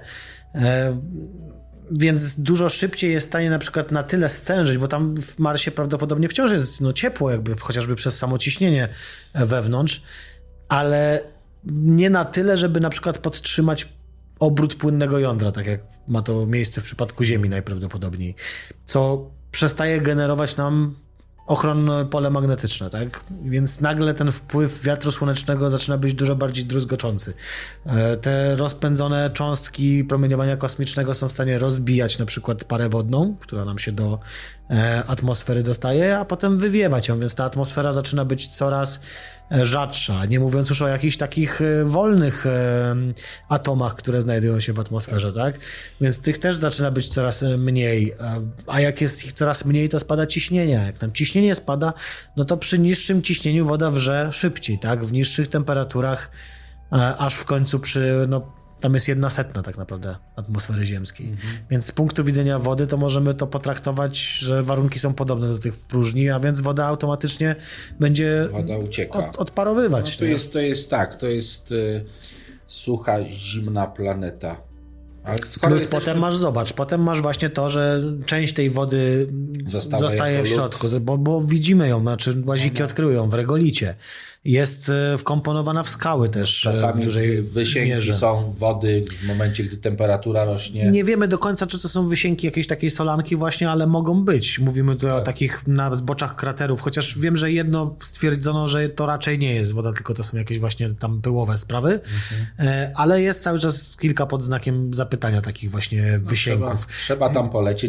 Speaker 1: Więc dużo szybciej jest w stanie na przykład na tyle stężyć, bo tam w Marsie prawdopodobnie wciąż jest ciepło, jakby chociażby przez samo ciśnienie wewnątrz, ale nie na tyle, żeby na przykład podtrzymać obrót płynnego jądra, tak jak ma to miejsce w przypadku Ziemi najprawdopodobniej, co przestaje generować nam ochronne pole magnetyczne, tak? Więc nagle ten wpływ wiatru słonecznego zaczyna być dużo bardziej druzgoczący. Te rozpędzone cząstki promieniowania kosmicznego są w stanie rozbijać na przykład parę wodną, która nam się do atmosfery dostaje, a potem wywiewać ją, więc ta atmosfera zaczyna być coraz rzadsza, nie mówiąc już o jakichś takich wolnych atomach, które znajdują się w atmosferze, tak? Więc tych też zaczyna być coraz mniej, a jak jest ich coraz mniej, to spada ciśnienie. Jak nam ciśnienie spada, no to przy niższym ciśnieniu woda wrze szybciej, tak? W niższych temperaturach, aż w końcu tam jest 1/100 tak naprawdę atmosfery ziemskiej. Więc z punktu widzenia wody to możemy to potraktować, że warunki są podobne do tych w próżni, a więc woda automatycznie będzie odparowywać.
Speaker 2: No to jest sucha, zimna planeta.
Speaker 1: Ale plus potem masz właśnie to, że część tej wody zostaje w środku, bo widzimy ją, znaczy łaziki odkryły ją w regolicie. Jest wkomponowana w skały też.
Speaker 2: Czasami
Speaker 1: w dużej
Speaker 2: wysięgi
Speaker 1: mierze.
Speaker 2: są wody w momencie, gdy temperatura rośnie.
Speaker 1: Nie wiemy do końca, czy to są wysięgi jakiejś takiej solanki właśnie, ale mogą być. Mówimy tu o takich na zboczach kraterów, chociaż wiem, że jedno stwierdzono, że to raczej nie jest woda, tylko to są jakieś właśnie tam pyłowe sprawy, ale jest cały czas kilka pod znakiem zapytania takich właśnie wysięgów.
Speaker 2: Trzeba tam polecieć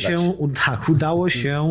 Speaker 1: Udało się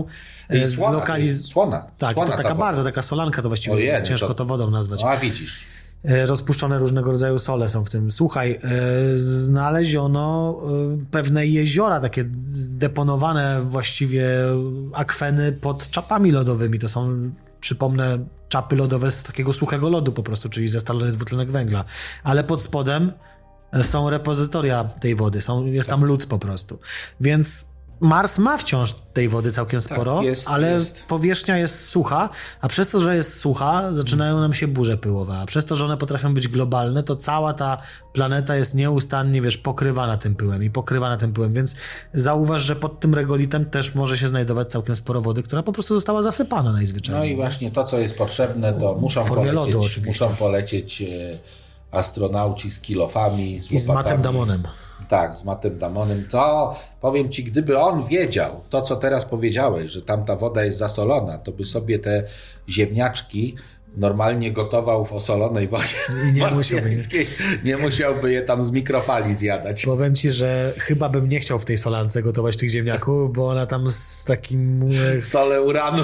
Speaker 2: Słona.
Speaker 1: Tak,
Speaker 2: słona
Speaker 1: to taka solanka, to właściwie ciężko to wodą nazwać.
Speaker 2: A widzisz.
Speaker 1: Rozpuszczone różnego rodzaju sole są w tym. Słuchaj, znaleziono pewne jeziora, takie zdeponowane właściwie akweny pod czapami lodowymi. To są, przypomnę, czapy lodowe z takiego suchego lodu po prostu, czyli ze stalowy dwutlenek węgla. Ale pod spodem są repozytoria tej wody, jest tam lód po prostu. Więc Mars ma wciąż tej wody całkiem sporo, ale powierzchnia jest sucha, a przez to, że jest sucha, zaczynają nam się burze pyłowe, a przez to, że one potrafią być globalne, to cała ta planeta jest nieustannie, pokrywana tym pyłem, więc zauważ, że pod tym regolitem też może się znajdować całkiem sporo wody, która po prostu została zasypana najzwyczajniej.
Speaker 2: No i właśnie to, co jest potrzebne, to muszą polecieć astronauci z kilofami,
Speaker 1: z Mattem Damonem.
Speaker 2: Tak, z Mattem Damonem. To powiem ci, gdyby on wiedział to, co teraz powiedziałeś, że tam ta woda jest zasolona, to by sobie te ziemniaczki normalnie gotował w osolonej wodzie marsjańskiej. Nie musiałby je tam z mikrofali zjadać.
Speaker 1: Powiem ci, że chyba bym nie chciał w tej solance gotować tych ziemniaków, bo ona tam z takim...
Speaker 2: Sole uranu.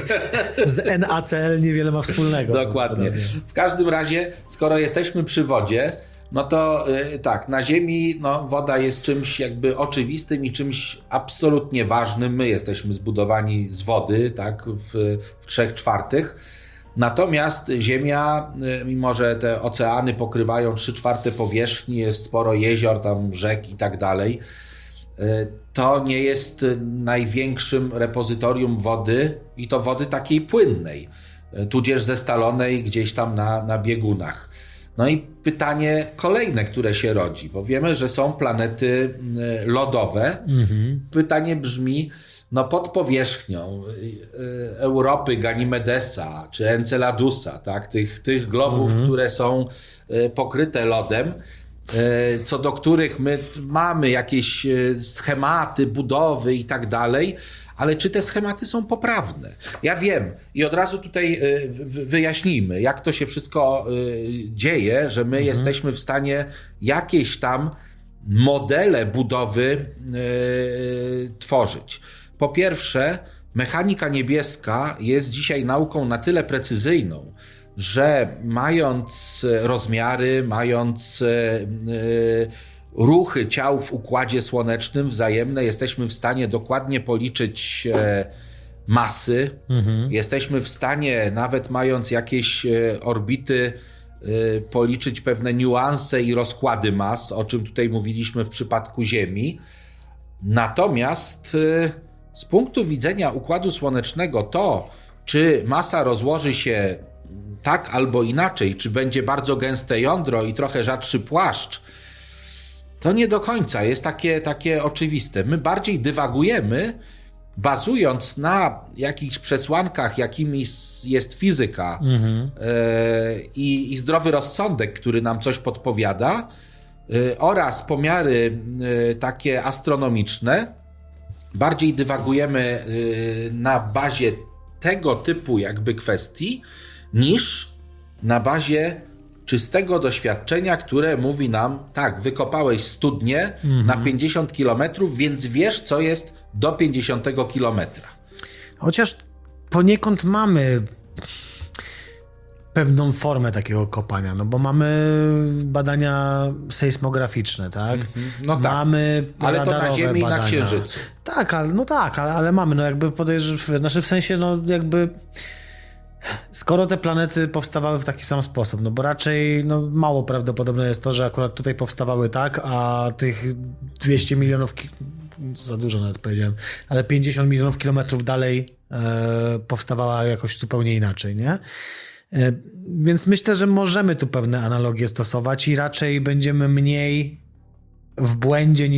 Speaker 1: Z NaCl niewiele ma wspólnego.
Speaker 2: Dokładnie. W każdym razie, skoro jesteśmy przy wodzie, no to tak, na Ziemi woda jest czymś jakby oczywistym i czymś absolutnie ważnym. My jesteśmy zbudowani z wody, tak, w 3/4. Natomiast Ziemia, mimo że te oceany pokrywają 3/4 powierzchni, jest sporo jezior, tam rzek i tak dalej, to nie jest największym repozytorium wody i to wody takiej płynnej, tudzież zestalonej gdzieś tam na biegunach. No i pytanie kolejne, które się rodzi, bo wiemy, że są planety lodowe. Pytanie brzmi, no pod powierzchnią Europy, Ganimedesa czy Enceladusa, tak, tych globów, które są pokryte lodem, co do których my mamy jakieś schematy budowy i tak dalej, ale czy te schematy są poprawne? Ja wiem i od razu tutaj wyjaśnijmy, jak to się wszystko dzieje, że my jesteśmy w stanie jakieś tam modele budowy tworzyć. Po pierwsze, mechanika niebieska jest dzisiaj nauką na tyle precyzyjną, że mając rozmiary, mając ruchy ciał w układzie słonecznym wzajemne, jesteśmy w stanie dokładnie policzyć masy. Jesteśmy w stanie, nawet mając jakieś orbity, policzyć pewne niuanse i rozkłady mas, o czym tutaj mówiliśmy w przypadku Ziemi. Natomiast z punktu widzenia Układu Słonecznego to, czy masa rozłoży się tak albo inaczej, czy będzie bardzo gęste jądro i trochę rzadszy płaszcz, to nie do końca jest takie oczywiste. My bardziej dywagujemy, bazując na jakichś przesłankach, jakimi jest fizyka i zdrowy rozsądek, który nam coś podpowiada, oraz pomiary takie astronomiczne. Bardziej dywagujemy na bazie tego typu jakby kwestii, niż na bazie czystego doświadczenia, które mówi nam, tak, wykopałeś studnię na 50 kilometrów, więc wiesz, co jest do 50 kilometra.
Speaker 1: Chociaż poniekąd mamy pewną formę takiego kopania, no bo mamy badania sejsmograficzne, tak?
Speaker 2: No tak,
Speaker 1: mamy
Speaker 2: ale to na Ziemi
Speaker 1: badania.
Speaker 2: I na Księżycu.
Speaker 1: Tak, ale mamy, no jakby w sensie, no jakby skoro te planety powstawały w taki sam sposób, no bo raczej no, mało prawdopodobne jest to, że akurat tutaj powstawały tak, a tych 200 milionów, za dużo nawet powiedziałem, ale 50 milionów kilometrów dalej powstawała jakoś zupełnie inaczej, nie? Więc myślę, że możemy tu pewne analogie stosować i raczej będziemy mniej w błędzie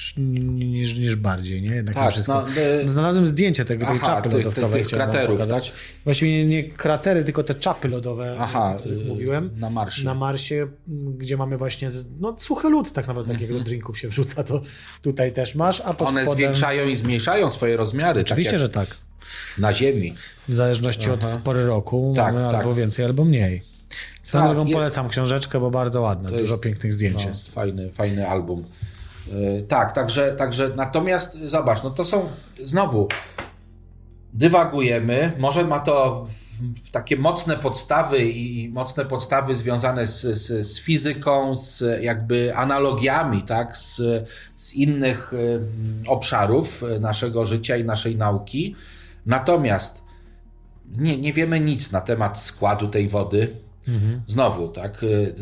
Speaker 1: niż bardziej, nie? Jednak
Speaker 2: tak,
Speaker 1: wszystko. Znalazłem zdjęcie tej czapy lodowej.
Speaker 2: Tych kraterów,
Speaker 1: pokazać.
Speaker 2: Tak?
Speaker 1: Właściwie nie kratery, tylko te czapy lodowe, o których mówiłem.
Speaker 2: Na Marsie.
Speaker 1: Na Marsie, gdzie mamy właśnie suchy lód tak naprawdę, tak jak do drinków się wrzuca, to tutaj też masz, a pod
Speaker 2: one
Speaker 1: spodem...
Speaker 2: zwiększają i zmniejszają swoje rozmiary.
Speaker 1: Oczywiście,
Speaker 2: tak
Speaker 1: że tak.
Speaker 2: Na Ziemi.
Speaker 1: W zależności od pory roku mamy albo więcej, albo mniej. Swoją drogą polecam książeczkę, bo bardzo ładna, dużo pięknych zdjęć jest.
Speaker 2: Fajny album. Tak, także natomiast zobacz, no to są znowu dywagujemy, może ma to takie mocne podstawy związane z fizyką, z jakby analogiami, tak, z innych obszarów naszego życia i naszej nauki. Natomiast nie wiemy nic na temat składu tej wody. Znowu, tak,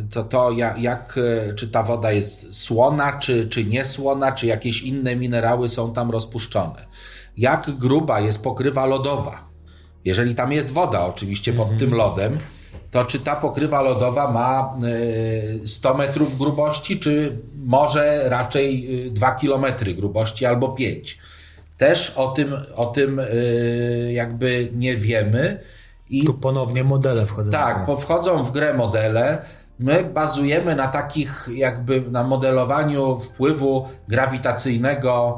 Speaker 2: czy ta woda jest słona, czy niesłona, czy jakieś inne minerały są tam rozpuszczone. Jak gruba jest pokrywa lodowa? Jeżeli tam jest woda oczywiście pod tym lodem, to czy ta pokrywa lodowa ma 100 metrów grubości, czy może raczej 2 kilometry grubości albo 5? Też o tym jakby nie wiemy.
Speaker 1: Tu ponownie modele wchodzą.
Speaker 2: Tak, bo wchodzą w grę modele. My bazujemy na takich jakby na modelowaniu wpływu grawitacyjnego,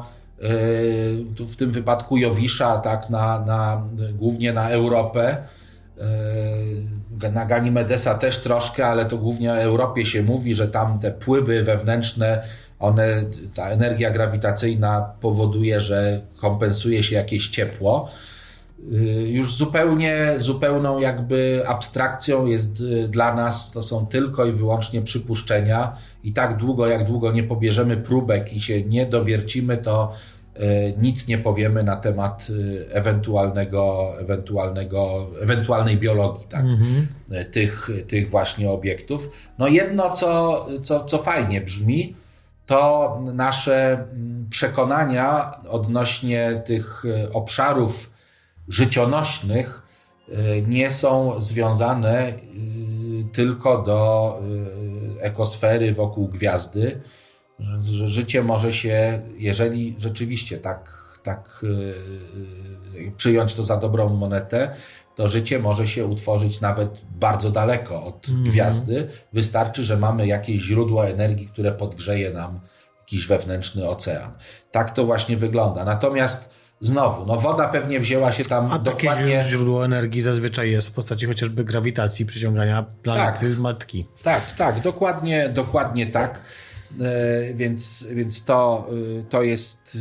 Speaker 2: w tym wypadku Jowisza, tak, głównie na Europę. Na Ganimedesa też troszkę, ale to głównie o Europie się mówi, że tam te pływy wewnętrzne, ta energia grawitacyjna powoduje, że kompensuje się jakieś ciepło. Już zupełną jakby abstrakcją jest dla nas, to są tylko i wyłącznie przypuszczenia i tak długo, jak długo nie pobierzemy próbek i się nie dowiercimy, to nic nie powiemy na temat ewentualnej biologii, tak? Tych właśnie obiektów. No jedno, co fajnie brzmi, to nasze przekonania odnośnie tych obszarów życionośnych nie są związane tylko do ekosfery wokół gwiazdy, że życie może się, jeżeli rzeczywiście tak przyjąć to za dobrą monetę, to życie może się utworzyć nawet bardzo daleko od gwiazdy. Wystarczy, że mamy jakieś źródło energii, które podgrzeje nam jakiś wewnętrzny ocean. Tak to właśnie wygląda. Natomiast znowu, woda pewnie wzięła się tam dokładnie...
Speaker 1: A takie źródło energii zazwyczaj jest w postaci chociażby grawitacji, przyciągania planety matki.
Speaker 2: Tak, dokładnie tak. Więc to jest...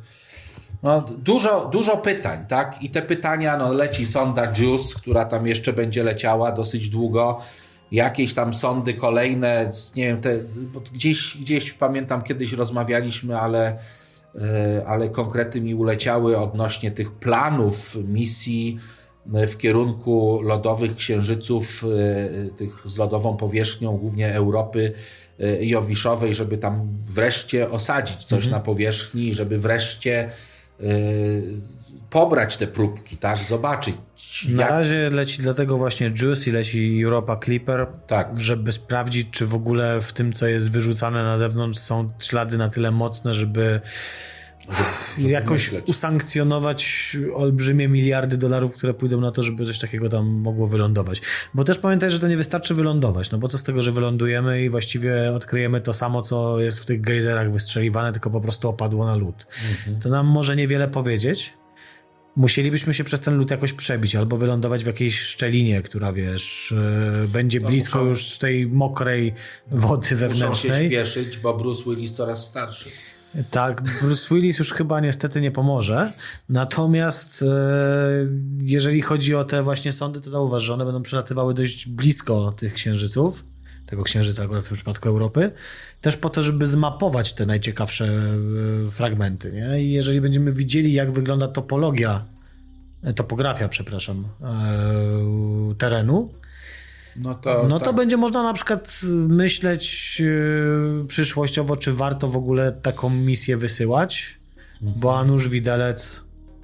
Speaker 2: dużo pytań, tak? I te pytania, leci sonda JUICE, która tam jeszcze będzie leciała dosyć długo. Jakieś tam sondy kolejne, nie wiem, bo gdzieś pamiętam, kiedyś rozmawialiśmy, ale konkrety mi uleciały odnośnie tych planów misji w kierunku lodowych księżyców, tych z lodową powierzchnią, głównie Europy Jowiszowej, żeby tam wreszcie osadzić coś na powierzchni, żeby wreszcie pobrać te próbki, tak, zobaczyć.
Speaker 1: Na razie leci dlatego właśnie JUICE i leci Europa Clipper,
Speaker 2: tak,
Speaker 1: żeby sprawdzić, czy w ogóle w tym, co jest wyrzucane na zewnątrz, są ślady na tyle mocne, żeby jakoś usankcjonować olbrzymie miliardy dolarów, które pójdą na to, żeby coś takiego tam mogło wylądować. Bo też pamiętaj, że to nie wystarczy wylądować, bo co z tego, że wylądujemy i właściwie odkryjemy to samo, co jest w tych gejzerach wystrzeliwane, tylko po prostu opadło na lód. To nam może niewiele powiedzieć. Musielibyśmy się przez ten lód jakoś przebić albo wylądować w jakiejś szczelinie, która będzie blisko już tej mokrej wody wewnętrznej.
Speaker 2: Muszą się śpieszyć, bo Bruce Willis coraz starszy.
Speaker 1: Tak, Bruce Willis już chyba niestety nie pomoże. Natomiast jeżeli chodzi o te właśnie sondy, to zauważ, że one będą przelatywały dość blisko tych księżyców, tego księżyca akurat w tym przypadku Europy, też po to, żeby zmapować te najciekawsze fragmenty. Nie? I jeżeli będziemy widzieli, jak wygląda topografia, terenu, to będzie można na przykład myśleć przyszłościowo, czy warto w ogóle taką misję wysyłać, bo a nuż widelec,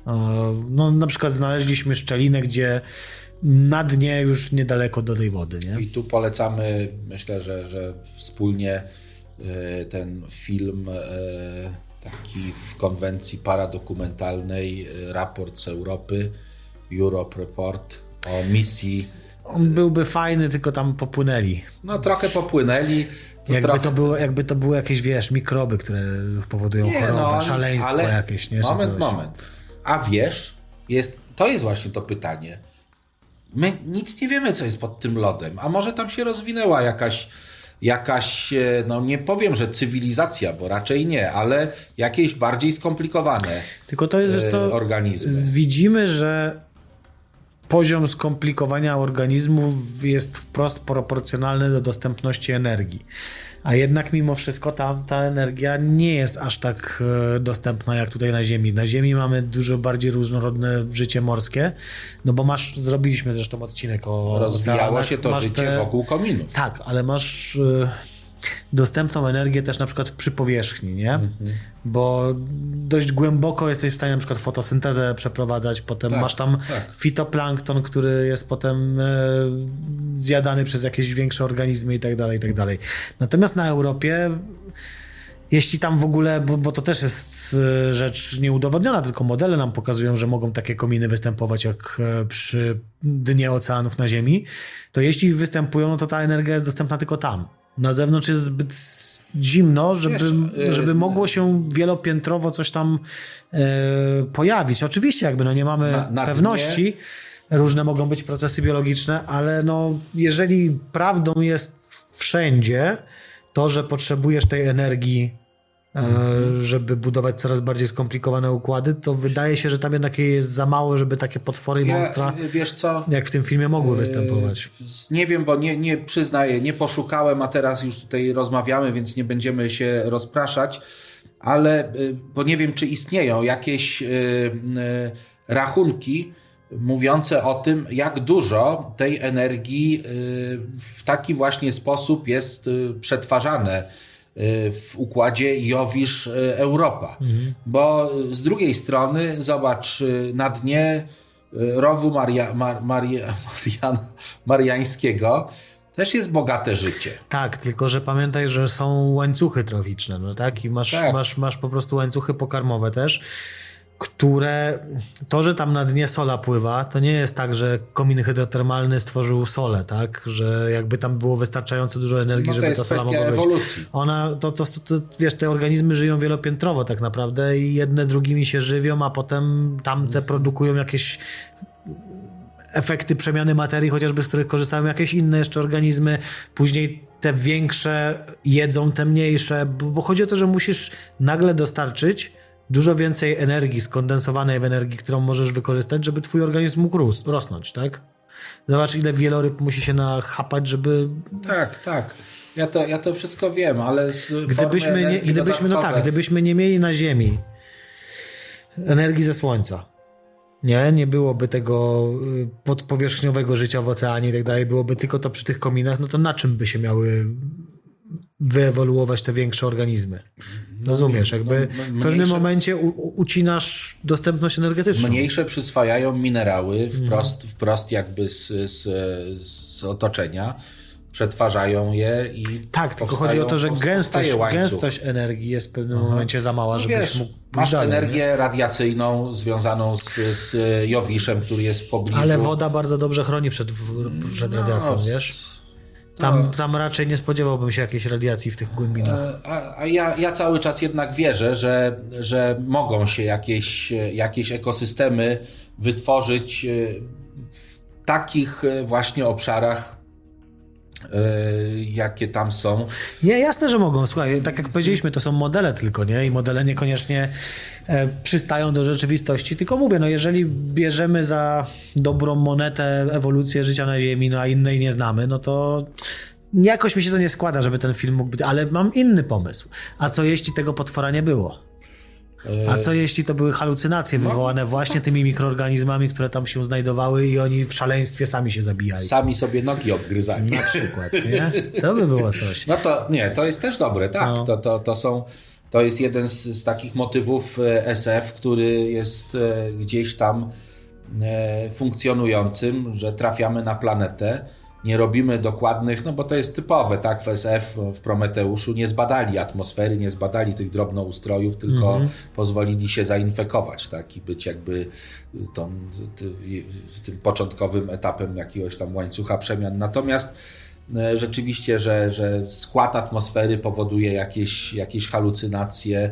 Speaker 1: na przykład znaleźliśmy szczelinę, gdzie na dnie już niedaleko do tej wody. Nie?
Speaker 2: I tu polecamy, myślę, że wspólnie ten film taki w konwencji paradokumentalnej, raport z Europy, Europe Report o misji.
Speaker 1: On byłby fajny, tylko tam popłynęli.
Speaker 2: Trochę popłynęli.
Speaker 1: Jakby to były jakieś, mikroby, które powodują chorobę, szaleństwo jakieś. Nie?
Speaker 2: Moment. A to jest właśnie to pytanie. My nic nie wiemy, co jest pod tym lodem. A może tam się rozwinęła jakaś, nie powiem, że cywilizacja, bo raczej nie, ale jakieś bardziej skomplikowane
Speaker 1: tylko to jest,
Speaker 2: organizmy.
Speaker 1: Widzimy, że poziom skomplikowania organizmów jest wprost proporcjonalny do dostępności energii. A jednak mimo wszystko ta energia nie jest aż tak dostępna jak tutaj na Ziemi. Na Ziemi mamy dużo bardziej różnorodne życie morskie, bo zrobiliśmy zresztą odcinek o
Speaker 2: rozwijało się to życie wokół kominów.
Speaker 1: Tak, ale masz dostępną energię też na przykład przy powierzchni, nie? Bo dość głęboko jesteś w stanie na przykład fotosyntezę przeprowadzać, potem masz tam fitoplankton, który jest potem zjadany przez jakieś większe organizmy i tak dalej. Natomiast na Europie, jeśli tam w ogóle, bo to też jest rzecz nieudowodniona, tylko modele nam pokazują, że mogą takie kominy występować jak przy dnie oceanów na Ziemi, to jeśli występują, to ta energia jest dostępna tylko tam. Na zewnątrz jest zbyt zimno, żeby mogło się wielopiętrowo coś tam pojawić. Oczywiście nie mamy pewności, różne mogą być procesy biologiczne, ale jeżeli prawdą jest wszędzie to, że potrzebujesz tej energii, żeby budować coraz bardziej skomplikowane układy, to wydaje się, że tam jednak jest za mało, żeby takie potwory i monstra,
Speaker 2: wiesz co,
Speaker 1: jak w tym filmie, mogły występować.
Speaker 2: Nie wiem, bo nie przyznaję, nie poszukałem, a teraz już tutaj rozmawiamy, więc nie będziemy się rozpraszać, ale bo nie wiem, czy istnieją jakieś rachunki mówiące o tym, jak dużo tej energii w taki właśnie sposób jest przetwarzane w układzie Jowisz-Europa. Bo z drugiej strony, zobacz, na dnie rowu mariańskiego też jest bogate życie.
Speaker 1: Tak, tylko że pamiętaj, że są łańcuchy troficzne, no tak? I masz po prostu łańcuchy pokarmowe też, które, to, że tam na dnie sola pływa, to nie jest tak, że komin hydrotermalny stworzył solę, tak? Że jakby tam było wystarczająco dużo energii, żeby ta sola mogła być.
Speaker 2: Ewolucji.
Speaker 1: Wiesz, te organizmy żyją wielopiętrowo tak naprawdę i jedne drugimi się żywią, a potem tamte produkują jakieś efekty przemiany materii, chociażby z których korzystają jakieś inne jeszcze organizmy. Później te większe jedzą te mniejsze, bo chodzi o to, że musisz nagle dostarczyć dużo więcej energii, skondensowanej w energii, którą możesz wykorzystać, żeby twój organizm mógł rosnąć, tak? Zobacz, ile wieloryb musi się nachapać, żeby...
Speaker 2: Tak. Ja to wszystko wiem, ale
Speaker 1: gdybyśmy nie mieli na Ziemi energii ze Słońca, nie byłoby tego podpowierzchniowego życia w oceanie i tak dalej, byłoby tylko to przy tych kominach, no to na czym by się miały wyewoluować te większe organizmy? Rozumiesz, jakby w pewnym momencie ucinasz dostępność energetyczną.
Speaker 2: Mniejsze przyswajają minerały wprost jakby z otoczenia, przetwarzają je i
Speaker 1: tak, tylko chodzi o to, że gęstość energii jest w pewnym momencie za mała, żebyś mógł
Speaker 2: masz dalej, energię radiacyjną związaną z Jowiszem, który jest w pobliżu.
Speaker 1: Ale woda bardzo dobrze chroni przed radiacją, wiesz? Tam raczej nie spodziewałbym się jakiejś radiacji w tych głębinach.
Speaker 2: A ja cały czas jednak wierzę, że mogą się jakieś ekosystemy wytworzyć w takich właśnie obszarach, jakie tam są.
Speaker 1: Nie, jasne, że mogą. Słuchaj, tak jak powiedzieliśmy, to są modele tylko, nie? I modele niekoniecznie przystają do rzeczywistości, tylko mówię, no jeżeli bierzemy za dobrą monetę ewolucję życia na Ziemi, no a innej nie znamy, no to jakoś mi się to nie składa, żeby ten film mógł być, ale mam inny pomysł. A co jeśli tego potwora nie było? A co jeśli to były halucynacje wywołane właśnie tymi mikroorganizmami, które tam się znajdowały i oni w szaleństwie sami się zabijali?
Speaker 2: Sami sobie nogi obgryzali.
Speaker 1: Na przykład, nie? To by było coś.
Speaker 2: No to nie, to jest też dobre, tak. No. To jest jeden z takich motywów SF, który jest gdzieś tam funkcjonującym, że trafiamy na planetę, nie robimy dokładnych, no bo to jest typowe, tak, w SF, w Prometeuszu nie zbadali atmosfery, nie zbadali tych drobnoustrojów, tylko pozwolili się zainfekować, tak, i być jakby tym początkowym etapem jakiegoś tam łańcucha przemian. Natomiast rzeczywiście, że skład atmosfery powoduje jakieś halucynacje,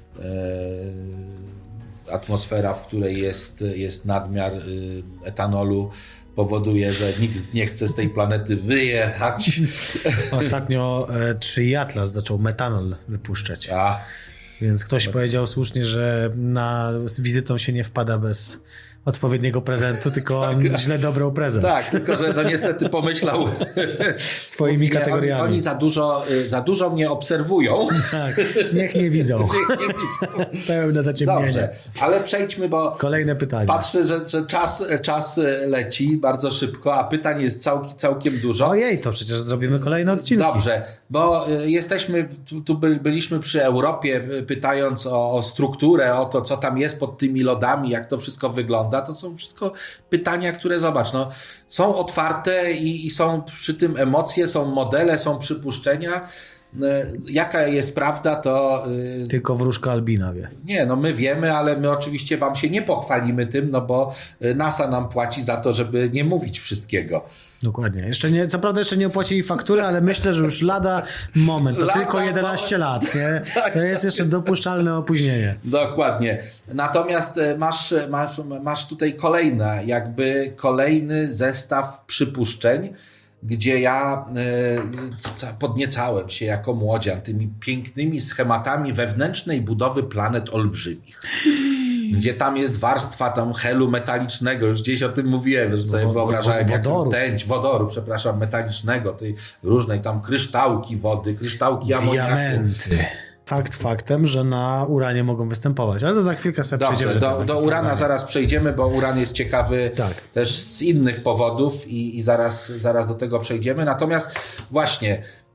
Speaker 2: atmosfera, w której jest nadmiar etanolu, powoduje, że nikt nie chce z tej planety wyjechać.
Speaker 1: Ostatnio Atlas zaczął metanol wypuszczać. Więc ktoś powiedział słusznie, że z wizytą się nie wpada bez odpowiedniego prezentu, tylko on źle dobrał prezent.
Speaker 2: Tak, tylko że no niestety pomyślał
Speaker 1: swoimi kategoriami.
Speaker 2: Oni za dużo mnie obserwują.
Speaker 1: Tak, niech nie widzą.
Speaker 2: Niech nie widzą.
Speaker 1: Pełne zaciemnienie.
Speaker 2: Dobrze, ale przejdźmy, bo
Speaker 1: kolejne pytanie.
Speaker 2: Patrzę, że czas leci bardzo szybko, a pytań jest całkiem dużo.
Speaker 1: Ojej, to przecież zrobimy kolejne odcinki.
Speaker 2: Dobrze, bo byliśmy przy Europie, pytając o strukturę, o to, co tam jest pod tymi lodami, jak to wszystko wygląda. To są wszystko pytania, które zobacz, no, są otwarte i są przy tym emocje, są modele, są przypuszczenia. Jaka jest prawda, to...
Speaker 1: Tylko wróżka Albina wie.
Speaker 2: Nie, no my wiemy, ale my oczywiście wam się nie pochwalimy tym, no bo NASA nam płaci za to, żeby nie mówić wszystkiego.
Speaker 1: Dokładnie. Co prawda jeszcze nie opłacili faktury, ale myślę, że już lada moment. To tylko 11 lat, nie? Tak, to jest jeszcze dopuszczalne opóźnienie.
Speaker 2: Dokładnie. Natomiast masz tutaj kolejny zestaw przypuszczeń, gdzie ja podniecałem się jako młodzian tymi pięknymi schematami wewnętrznej budowy planet olbrzymich. Gdzie tam jest warstwa tam helu metalicznego, już gdzieś o tym mówiłem, że sobie wyobrażałem wodoru, metalicznego, tej różnej tam kryształki wody, kryształki amoniaku.
Speaker 1: Diamenty. Fakt faktem, że na uranie mogą występować, ale to za chwilkę sobie przejdziemy.
Speaker 2: Do urana zaraz przejdziemy, bo uran jest ciekawy też z innych powodów i zaraz do tego przejdziemy. Natomiast właśnie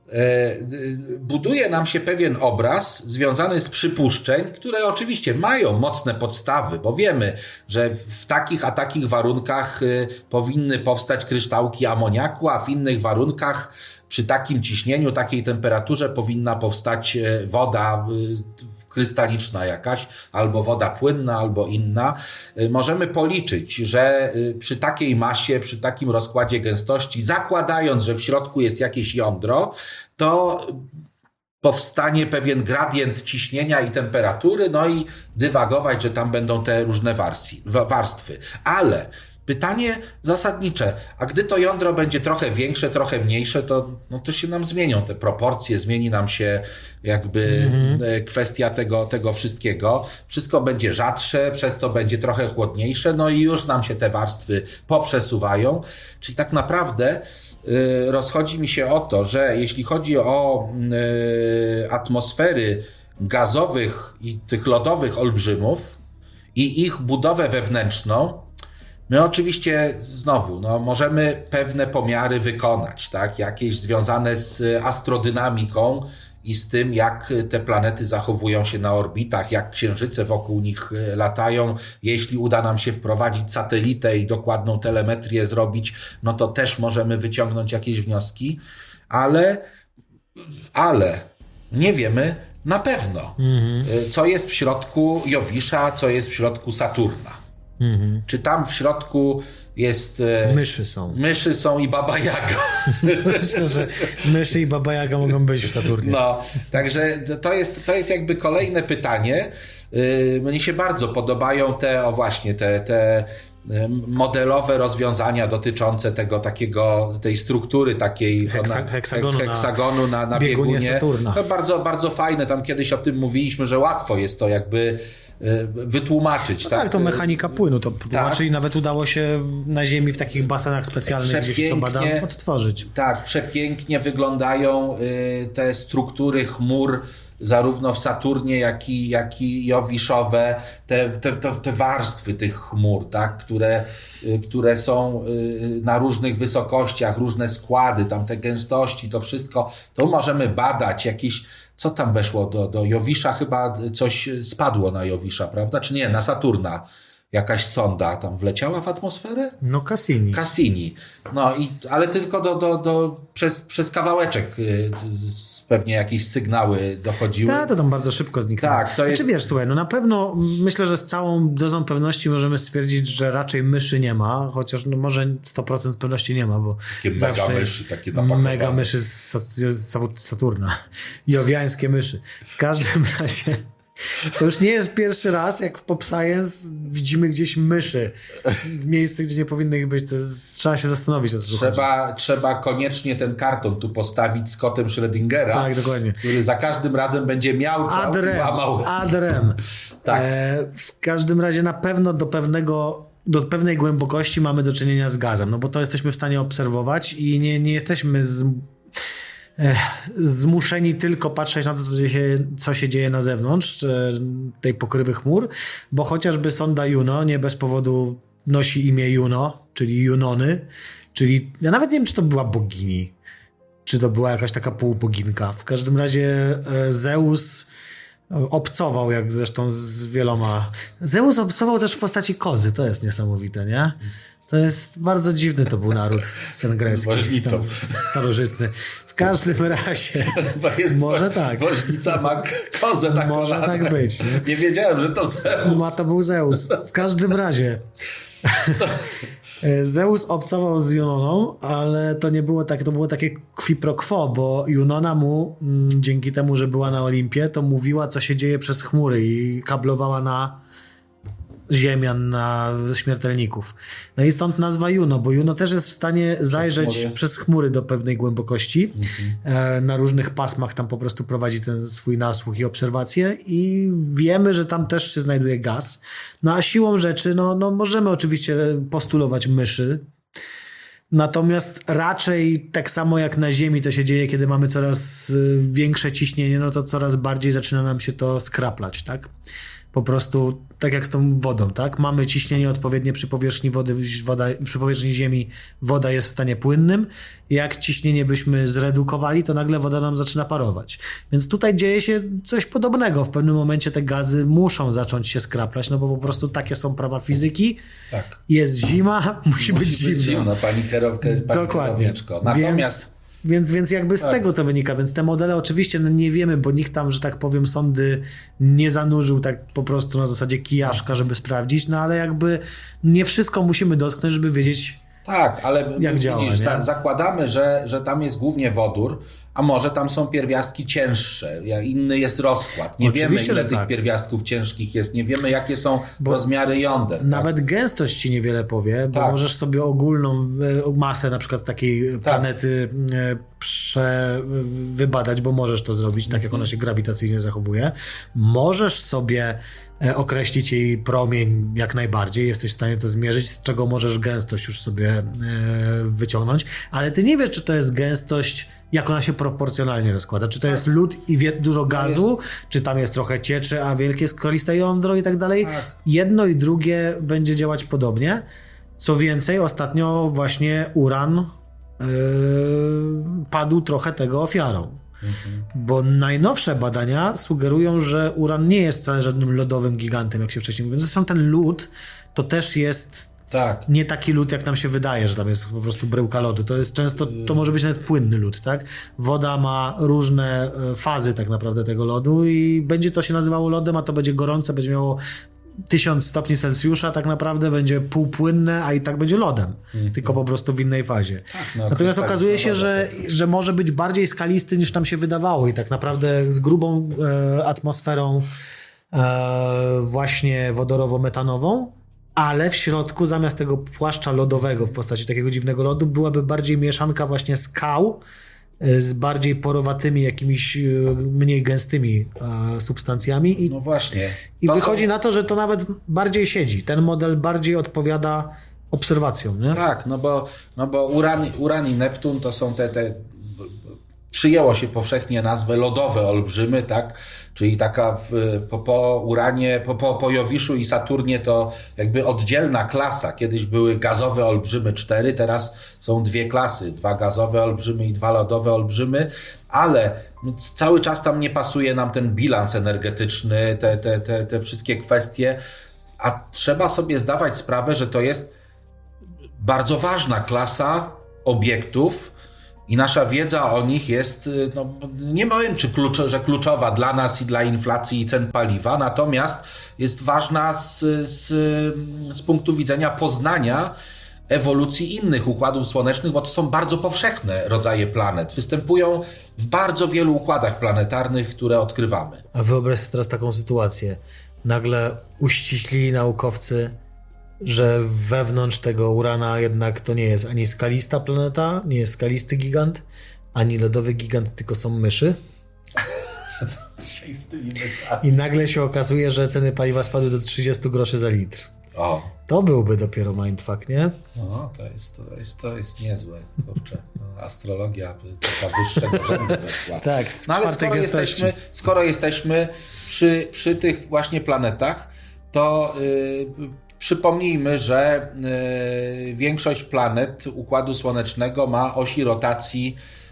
Speaker 2: buduje nam się pewien obraz związany z przypuszczeń, które oczywiście mają mocne podstawy, bo wiemy, że w takich a takich warunkach powinny powstać kryształki amoniaku, a w innych warunkach przy takim ciśnieniu, takiej temperaturze powinna powstać woda krystaliczna jakaś, albo woda płynna, albo inna. Możemy policzyć, że przy takiej masie, przy takim rozkładzie gęstości, zakładając, że w środku jest jakieś jądro, to powstanie pewien gradient ciśnienia i temperatury, no i dywagować, że tam będą te różne warstwy. Ale pytanie zasadnicze, a gdy to jądro będzie trochę większe, trochę mniejsze, to się nam zmienią te proporcje, zmieni nam się jakby kwestia tego wszystkiego. Wszystko będzie rzadsze, przez to będzie trochę chłodniejsze, no i już nam się te warstwy poprzesuwają. Czyli tak naprawdę rozchodzi mi się o to, że jeśli chodzi o atmosfery gazowych i tych lodowych olbrzymów i ich budowę wewnętrzną, my oczywiście znowu możemy pewne pomiary wykonać, tak? Jakieś związane z astrodynamiką i z tym, jak te planety zachowują się na orbitach, jak księżyce wokół nich latają. Jeśli uda nam się wprowadzić satelitę i dokładną telemetrię zrobić, no to też możemy wyciągnąć jakieś wnioski, ale nie wiemy na pewno, co jest w środku Jowisza, co jest w środku Saturna. Czy tam w środku jest... Myszy są i Baba Jaga.
Speaker 1: Myślę, że myszy i Baba Jaga mogą być w Saturnie.
Speaker 2: No, także to jest jakby kolejne pytanie. Mnie się bardzo podobają te modelowe rozwiązania dotyczące tej struktury takiej heksagonu na biegunie.
Speaker 1: Saturna.
Speaker 2: To bardzo, bardzo fajne. Tam kiedyś o tym mówiliśmy, że łatwo jest to jakby wytłumaczyć.
Speaker 1: No tak, to mechanika płynu to tłumaczy i nawet udało się na Ziemi w takich basenach specjalnych, gdzie się to bada, odtworzyć. Tak,
Speaker 2: przepięknie wyglądają te struktury chmur zarówno w Saturnie, jak i Jowiszowe, te warstwy tych chmur, tak, które są na różnych wysokościach, różne składy, tam te gęstości, to wszystko, to możemy badać co tam weszło do Jowisza, chyba coś spadło na Jowisza, prawda? Czy nie, na Saturna. Jakaś sonda tam wleciała w atmosferę?
Speaker 1: No
Speaker 2: Cassini. No ale tylko przez kawałeczek pewnie jakieś sygnały dochodziły.
Speaker 1: Tak, to tam bardzo szybko zniknęło.
Speaker 2: Tak, to jest...
Speaker 1: wiesz, słuchaj, na pewno myślę, że z całą dozą pewności możemy stwierdzić, że raczej myszy nie ma, chociaż może 100% pewności nie ma, bo
Speaker 2: takie
Speaker 1: zawsze mega myszy z Saturna. Jowiańskie myszy. W każdym razie... To już nie jest pierwszy raz, jak w Pop Science widzimy gdzieś myszy w miejscu, gdzie nie powinny ich być. Trzeba się zastanowić, o co
Speaker 2: trzeba koniecznie ten karton tu postawić z kotem Schrödingera,
Speaker 1: tak, dokładnie.
Speaker 2: Który za każdym razem będzie miauczał i łamał.
Speaker 1: Adrem.
Speaker 2: Tak.
Speaker 1: W każdym razie na pewno do pewnej głębokości mamy do czynienia z gazem, no bo to jesteśmy w stanie obserwować i nie jesteśmy zmuszeni tylko patrzeć na to, co się dzieje na zewnątrz tej pokrywy chmur, bo chociażby sonda Juno nie bez powodu nosi imię Juno, czyli Junony, czyli ja nawet nie wiem, czy to była bogini, czy to była jakaś taka półboginka. W każdym razie Zeus obcował, jak zresztą z wieloma. Zeus obcował też w postaci kozy, to jest niesamowite, nie? To jest bardzo dziwny to był naród grecki.
Speaker 2: Z woźnicą.
Speaker 1: Starożytny. W każdym razie. Może tak.
Speaker 2: Woźnica ma kozę na
Speaker 1: może
Speaker 2: kolanach.
Speaker 1: Tak być.
Speaker 2: Nie wiedziałem, że to Zeus.
Speaker 1: To był Zeus. W każdym razie. Zeus obcował z Junoną, ale to nie było tak, to było takie qui pro quo, bo Junona mu dzięki temu, że była na Olimpie, to mówiła, co się dzieje przez chmury i kablowała na ziemian, na śmiertelników. No i stąd nazwa Juno, bo Juno też jest w stanie zajrzeć przez chmury do pewnej głębokości. Na różnych pasmach tam po prostu prowadzi ten swój nasłuch i obserwacje i wiemy, że tam też się znajduje gaz. No a siłą rzeczy, no możemy oczywiście postulować myszy, natomiast raczej tak samo jak na Ziemi to się dzieje, kiedy mamy coraz większe ciśnienie, no to coraz bardziej zaczyna nam się to skraplać, tak? po prostu tak jak z tą wodą, tak? Mamy ciśnienie odpowiednie przy powierzchni wody, przy powierzchni ziemi woda jest w stanie płynnym. Jak ciśnienie byśmy zredukowali, to nagle woda nam zaczyna parować. Więc tutaj dzieje się coś podobnego. W pewnym momencie te gazy muszą zacząć się skraplać, no bo po prostu takie są prawa fizyki.
Speaker 2: Tak.
Speaker 1: Jest zima, musi być zimno.
Speaker 2: Pani
Speaker 1: Dokładnie.
Speaker 2: Natomiast...
Speaker 1: Więc jakby z tego to wynika, więc te modele oczywiście nie wiemy, bo nikt tam, że tak powiem, sondy nie zanurzył tak po prostu na zasadzie kijaszka, żeby sprawdzić, no ale jakby nie wszystko musimy dotknąć, żeby wiedzieć,
Speaker 2: tak, ale
Speaker 1: jak działa,
Speaker 2: zakładamy, że tam jest głównie wodór, a może tam są pierwiastki cięższe, inny jest rozkład. Nie wiemy, ile tych pierwiastków ciężkich jest, nie wiemy, jakie są rozmiary jąder.
Speaker 1: Nawet gęstość ci niewiele powie, bo możesz sobie ogólną masę na przykład takiej planety wybadać, bo możesz to zrobić, tak jak ona się grawitacyjnie zachowuje. Możesz sobie określić jej promień jak najbardziej, jesteś w stanie to zmierzyć, z czego możesz gęstość już sobie wyciągnąć, ale ty nie wiesz, czy to jest gęstość, jak ona się proporcjonalnie rozkłada. Czy to jest lód i dużo gazu, czy tam jest trochę cieczy, a wielkie skaliste jądro i tak dalej. Jedno i drugie będzie działać podobnie. Co więcej, ostatnio właśnie uran padł trochę tego ofiarą. Bo najnowsze badania sugerują, że uran nie jest wcale żadnym lodowym gigantem, jak się wcześniej mówiło. Zresztą ten lód to też jest nie taki lód, jak nam się wydaje, że tam jest po prostu bryłka lodu. To jest często, to może być nawet płynny lód, tak? Woda ma różne fazy tak naprawdę tego lodu i będzie to się nazywało lodem, a to będzie gorące, będzie miało 1000 stopni Celsjusza, tak naprawdę będzie półpłynne, a i tak będzie lodem, tylko po prostu w innej fazie. Natomiast okazuje się, że może być bardziej skalisty niż nam się wydawało i tak naprawdę z grubą atmosferą właśnie wodorowo-metanową, ale w środku zamiast tego płaszcza lodowego w postaci takiego dziwnego lodu byłaby bardziej mieszanka właśnie skał z bardziej porowatymi, jakimiś mniej gęstymi substancjami. I,
Speaker 2: no właśnie.
Speaker 1: I wychodzi na to, że to nawet bardziej siedzi. Ten model bardziej odpowiada obserwacjom, nie?
Speaker 2: Tak, no bo Uran i Neptun to są te przyjęło się powszechnie nazwę lodowe olbrzymy, tak? Czyli taka po Uranie, po Jowiszu i Saturnie to jakby oddzielna klasa. Kiedyś były gazowe olbrzymy 4, teraz są 2 klasy. 2 gazowe olbrzymy i 2 lodowe olbrzymy, ale cały czas tam nie pasuje nam ten bilans energetyczny, te wszystkie kwestie, a trzeba sobie zdawać sprawę, że to jest bardzo ważna klasa obiektów, i nasza wiedza o nich jest, nie powiem, że kluczowa dla nas i dla inflacji i cen paliwa, natomiast jest ważna z punktu widzenia poznania ewolucji innych układów słonecznych, bo to są bardzo powszechne rodzaje planet. Występują w bardzo wielu układach planetarnych, które odkrywamy.
Speaker 1: A wyobraź sobie teraz taką sytuację. Nagle uściślili naukowcy, że wewnątrz tego Urana jednak to nie jest ani skalista planeta, nie jest skalisty gigant, ani lodowy gigant, tylko są myszy. I nagle się okazuje, że ceny paliwa spadły do 30 groszy za litr. To byłby dopiero mindfuck, nie?
Speaker 2: No, to jest niezłe. Kurczę. Astrologia taka wyższego rzędu weszła.
Speaker 1: Tak,
Speaker 2: no ale skoro jesteśmy przy tych właśnie planetach, to przypomnijmy, że większość planet Układu Słonecznego ma osi rotacji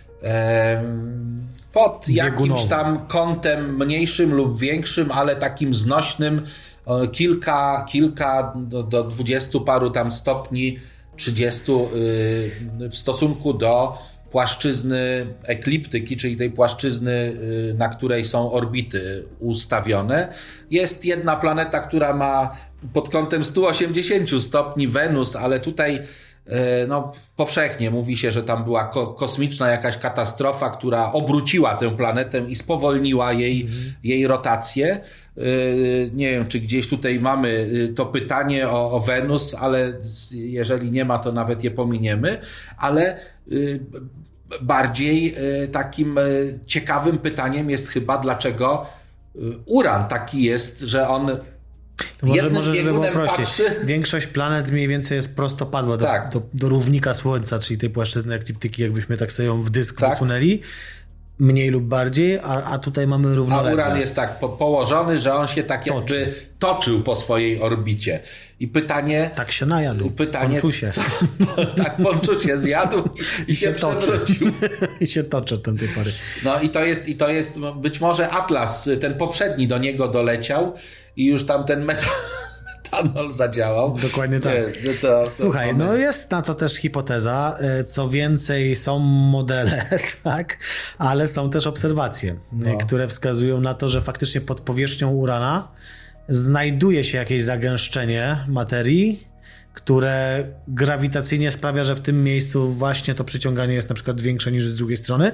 Speaker 2: pod jakimś tam kątem mniejszym lub większym, ale takim znośnym, kilka do 20 paru tam stopni, 30 w stosunku do płaszczyzny ekliptyki, czyli tej płaszczyzny, na której są orbity ustawione. Jest jedna planeta, która ma pod kątem 180 stopni Wenus, ale tutaj powszechnie mówi się, że tam była kosmiczna jakaś katastrofa, która obróciła tę planetę i spowolniła jej rotację. Nie wiem, czy gdzieś tutaj mamy to pytanie o Wenus, ale jeżeli nie ma, to nawet je pominiemy, ale bardziej takim ciekawym pytaniem jest chyba, dlaczego Uran taki jest, że on
Speaker 1: może żeby było prościej. Większość planet mniej więcej jest prostopadła do równika Słońca, czyli tej płaszczyzny ekliptyki, jakbyśmy tak sobie ją w dysk wysunęli. mniej lub bardziej, a tutaj mamy równolegle.
Speaker 2: A Uran jest tak położony, że on się tak jakby toczył po swojej orbicie. I pytanie...
Speaker 1: Tak się najadł. Ponczusie.
Speaker 2: Tak, ponczusie zjadł i się przewrócił.
Speaker 1: I się toczy od tamtej pory.
Speaker 2: No i to jest być może Atlas, ten poprzedni do niego doleciał i już tam ten metanol zadziałał.
Speaker 1: Dokładnie tak. Słuchaj, no jest na to też hipoteza. Co więcej, są modele, tak, ale są też obserwacje, które wskazują na to, że faktycznie pod powierzchnią Urana znajduje się jakieś zagęszczenie materii, które grawitacyjnie sprawia, że w tym miejscu właśnie to przyciąganie jest na przykład większe niż z drugiej strony.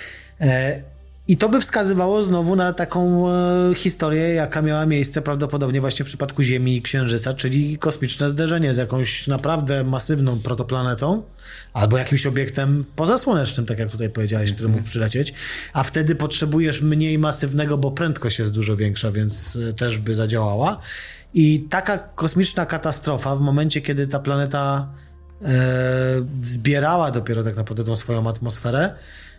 Speaker 1: I to by wskazywało znowu na taką historię, jaka miała miejsce prawdopodobnie właśnie w przypadku Ziemi i Księżyca, czyli kosmiczne zderzenie z jakąś naprawdę masywną protoplanetą albo jakimś obiektem pozasłonecznym, tak jak tutaj powiedziałeś, który mógł przylecieć, a wtedy potrzebujesz mniej masywnego, bo prędkość jest dużo większa, więc też by zadziałała. I taka kosmiczna katastrofa w momencie, kiedy ta planeta zbierała dopiero tak naprawdę tą swoją atmosferę,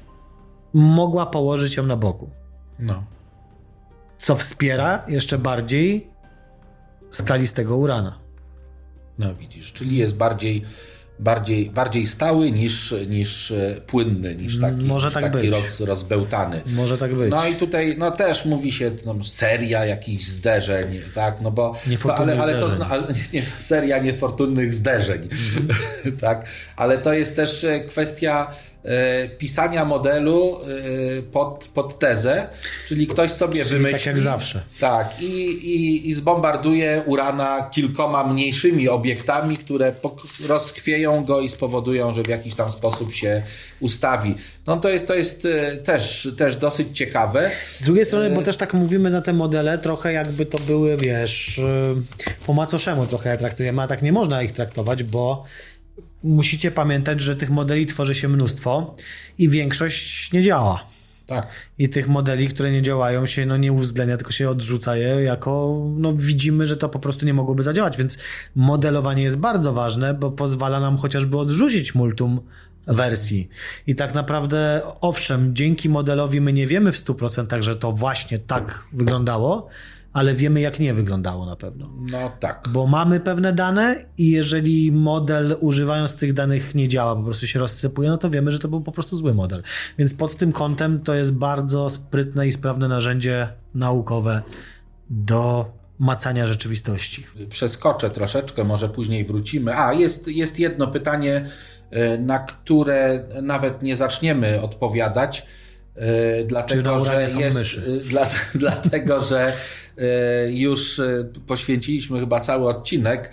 Speaker 1: mogła położyć ją na boku.
Speaker 2: No.
Speaker 1: Co wspiera jeszcze bardziej skalistego Urana.
Speaker 2: No widzisz, czyli jest bardziej stały niż płynny, niż taki,
Speaker 1: może tak
Speaker 2: taki
Speaker 1: być.
Speaker 2: rozbełtany.
Speaker 1: Może tak być.
Speaker 2: No i tutaj też mówi się seria jakichś zderzeń, tak, no bo seria niefortunnych zderzeń. Tak, ale to jest też kwestia pisania modelu pod tezę, czyli ktoś sobie wymyśli.
Speaker 1: Tak jak zawsze.
Speaker 2: Tak, i zbombarduje Urana kilkoma mniejszymi obiektami, które rozchwieją go i spowodują, że w jakiś tam sposób się ustawi. No to jest też dosyć ciekawe.
Speaker 1: Z drugiej strony, bo też tak mówimy na te modele, trochę jakby to były, wiesz, po macoszemu trochę jak traktujemy, a tak nie można ich traktować, bo musicie pamiętać, że tych modeli tworzy się mnóstwo i większość nie działa.
Speaker 2: Tak.
Speaker 1: I tych modeli, które nie działają, się nie uwzględnia, tylko się odrzuca je jako, widzimy, że to po prostu nie mogłoby zadziałać, więc modelowanie jest bardzo ważne, bo pozwala nam chociażby odrzucić multum wersji. I tak naprawdę, owszem, dzięki modelowi my nie wiemy w 100%, że to właśnie tak wyglądało, ale wiemy, jak nie wyglądało na pewno.
Speaker 2: No tak.
Speaker 1: Bo mamy pewne dane i jeżeli model używając tych danych nie działa, po prostu się rozsypuje, no to wiemy, że to był po prostu zły model. Więc pod tym kątem to jest bardzo sprytne i sprawne narzędzie naukowe do macania rzeczywistości.
Speaker 2: Przeskoczę troszeczkę, może później wrócimy. Jest jedno pytanie, na które nawet nie zaczniemy odpowiadać, dlatego, że już poświęciliśmy chyba cały odcinek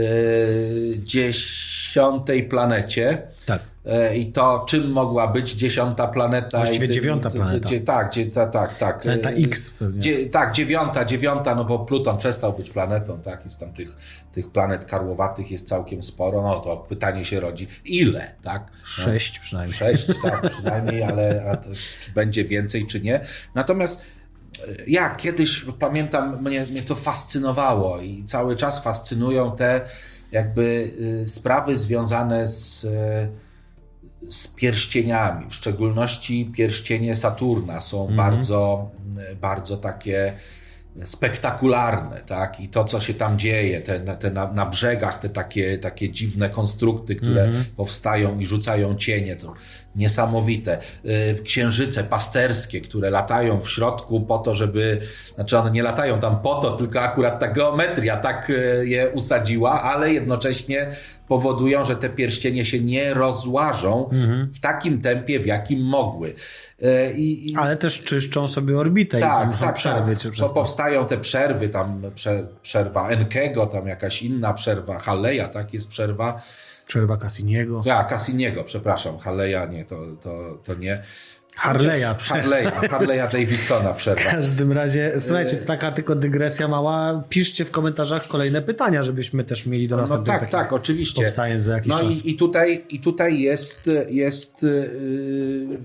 Speaker 2: 10. planecie.
Speaker 1: Tak.
Speaker 2: I to czym mogła być 10. planeta?
Speaker 1: Właściwie 9. planeta.
Speaker 2: Tak.
Speaker 1: Planeta X pewnie.
Speaker 2: Tak, 9, no bo Pluton przestał być planetą, tak? Jest tam tych planet karłowatych jest całkiem sporo. No to pytanie się rodzi, ile, tak?
Speaker 1: 6 przynajmniej.
Speaker 2: 6, tak, przynajmniej, ale czy będzie więcej, czy nie. Natomiast ja kiedyś pamiętam, mnie to fascynowało i cały czas fascynują te jakby sprawy związane z pierścieniami, w szczególności pierścienie Saturna są bardzo, bardzo takie spektakularne, tak? I to, co się tam dzieje, na brzegach, te takie dziwne konstrukty, które powstają i rzucają cienie, to niesamowite. Księżyce pasterskie, które latają w środku po to, znaczy one nie latają tam po to, tylko akurat ta geometria tak je usadziła, ale jednocześnie powodują, że te pierścienie się nie rozłażą w takim tempie, w jakim mogły.
Speaker 1: Ale też czyszczą sobie orbitę i tam są przerwy.
Speaker 2: Tak. Powstają te przerwy, tam przerwa Encke'ego, tam jakaś inna przerwa, Halleya, tak, jest przerwa.
Speaker 1: Przerwa Cassiniego.
Speaker 2: Cassiniego, przepraszam, Halleya nie, to nie.
Speaker 1: Harley'a
Speaker 2: Davidsona przerwa.
Speaker 1: W każdym razie, słuchajcie, to taka tylko dygresja mała. Piszcie w komentarzach kolejne pytania, żebyśmy też mieli do następnych
Speaker 2: tak, oczywiście.
Speaker 1: Pop Science za jakiś czas.
Speaker 2: I tutaj jest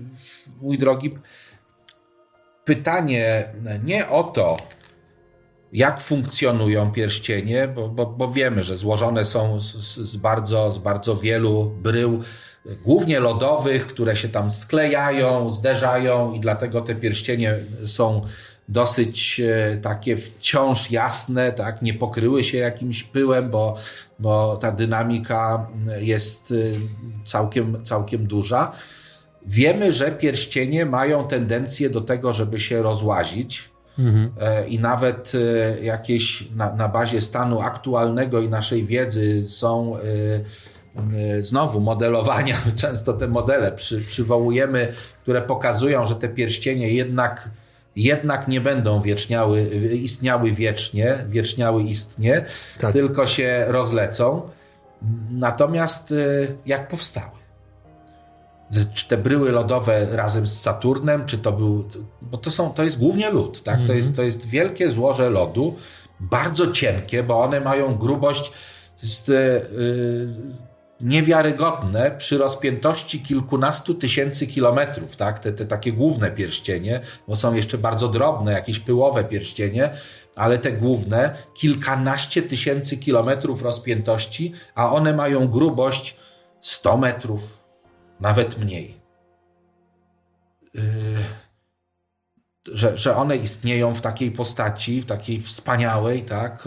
Speaker 2: mój drogi, pytanie nie o to, jak funkcjonują pierścienie, bo wiemy, że złożone są z bardzo wielu brył, głównie lodowych, które się tam sklejają, zderzają i dlatego te pierścienie są dosyć takie wciąż jasne, tak, nie pokryły się jakimś pyłem, bo ta dynamika jest całkiem duża. Wiemy, że pierścienie mają tendencję do tego, żeby się rozłazić. I nawet jakieś na bazie stanu aktualnego i naszej wiedzy są znowu modelowania, często te modele przywołujemy, które pokazują, że te pierścienie jednak nie będą istniały wiecznie, istnie, tak, tylko się rozlecą. Natomiast jak powstały? Czy te bryły lodowe razem z Saturnem, czy to był... Bo to jest głównie lód, tak? To jest wielkie złoże lodu, bardzo cienkie, bo one mają grubość niewiarygodne przy rozpiętości kilkunastu tysięcy kilometrów, tak? Te takie główne pierścienie, bo są jeszcze bardzo drobne, jakieś pyłowe pierścienie, ale te główne, kilkanaście tysięcy kilometrów rozpiętości, a one mają grubość 100 metrów, nawet mniej. Że one istnieją w takiej postaci, w takiej wspaniałej, tak?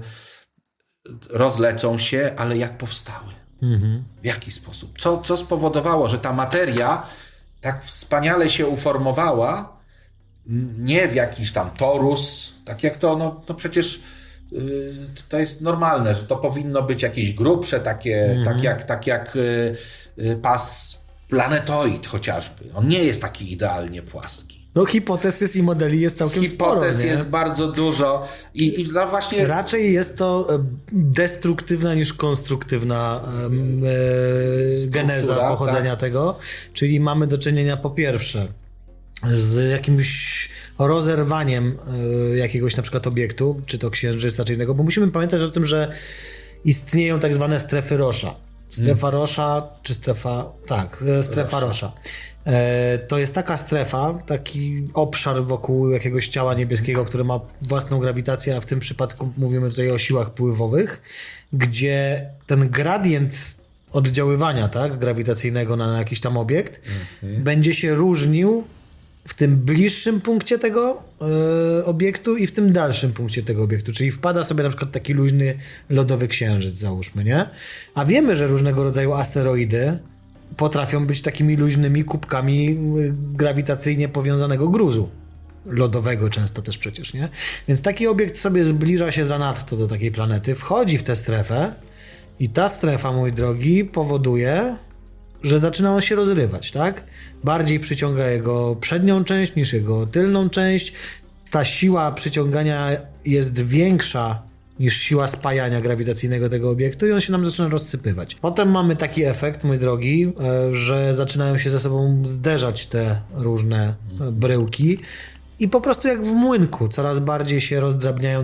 Speaker 2: Rozlecą się, ale jak powstały? W jaki sposób? Co spowodowało, że ta materia tak wspaniale się uformowała, nie w jakiś tam torus, tak jak to, no przecież to jest normalne, że to powinno być jakieś grubsze, takie, tak jak pas planetoid chociażby. On nie jest taki idealnie płaski.
Speaker 1: No hipotezy i modeli jest całkiem sporo.
Speaker 2: Hipotez jest bardzo dużo i no właśnie...
Speaker 1: Raczej jest to destruktywna niż konstruktywna geneza pochodzenia tego. Czyli mamy do czynienia po pierwsze z jakimś rozerwaniem jakiegoś na przykład obiektu, czy to księżyca, czy innego, bo musimy pamiętać o tym, że istnieją tak zwane strefy Rocha. Strefa Rocha, czy strefa... Tak, strefa Rocha. To jest taka strefa, taki obszar wokół jakiegoś ciała niebieskiego, które ma własną grawitację, a w tym przypadku mówimy tutaj o siłach pływowych, gdzie ten gradient oddziaływania, tak, grawitacyjnego na jakiś tam obiekt będzie się różnił w tym bliższym punkcie tego obiektu i w tym dalszym punkcie tego obiektu. Czyli wpada sobie na przykład taki luźny lodowy księżyc, załóżmy, nie? A wiemy, że różnego rodzaju asteroidy potrafią być takimi luźnymi kubkami grawitacyjnie powiązanego gruzu. Lodowego często też przecież, nie? Więc taki obiekt sobie zbliża się zanadto do takiej planety, wchodzi w tę strefę i ta strefa, mój drogi, powoduje, że zaczyna on się rozrywać, tak? Bardziej przyciąga jego przednią część niż jego tylną część. Ta siła przyciągania jest większa niż siła spajania grawitacyjnego tego obiektu i on się nam zaczyna rozsypywać. Potem mamy taki efekt, mój drogi, że zaczynają się ze sobą zderzać te różne bryłki i po prostu jak w młynku, coraz bardziej się rozdrabniają,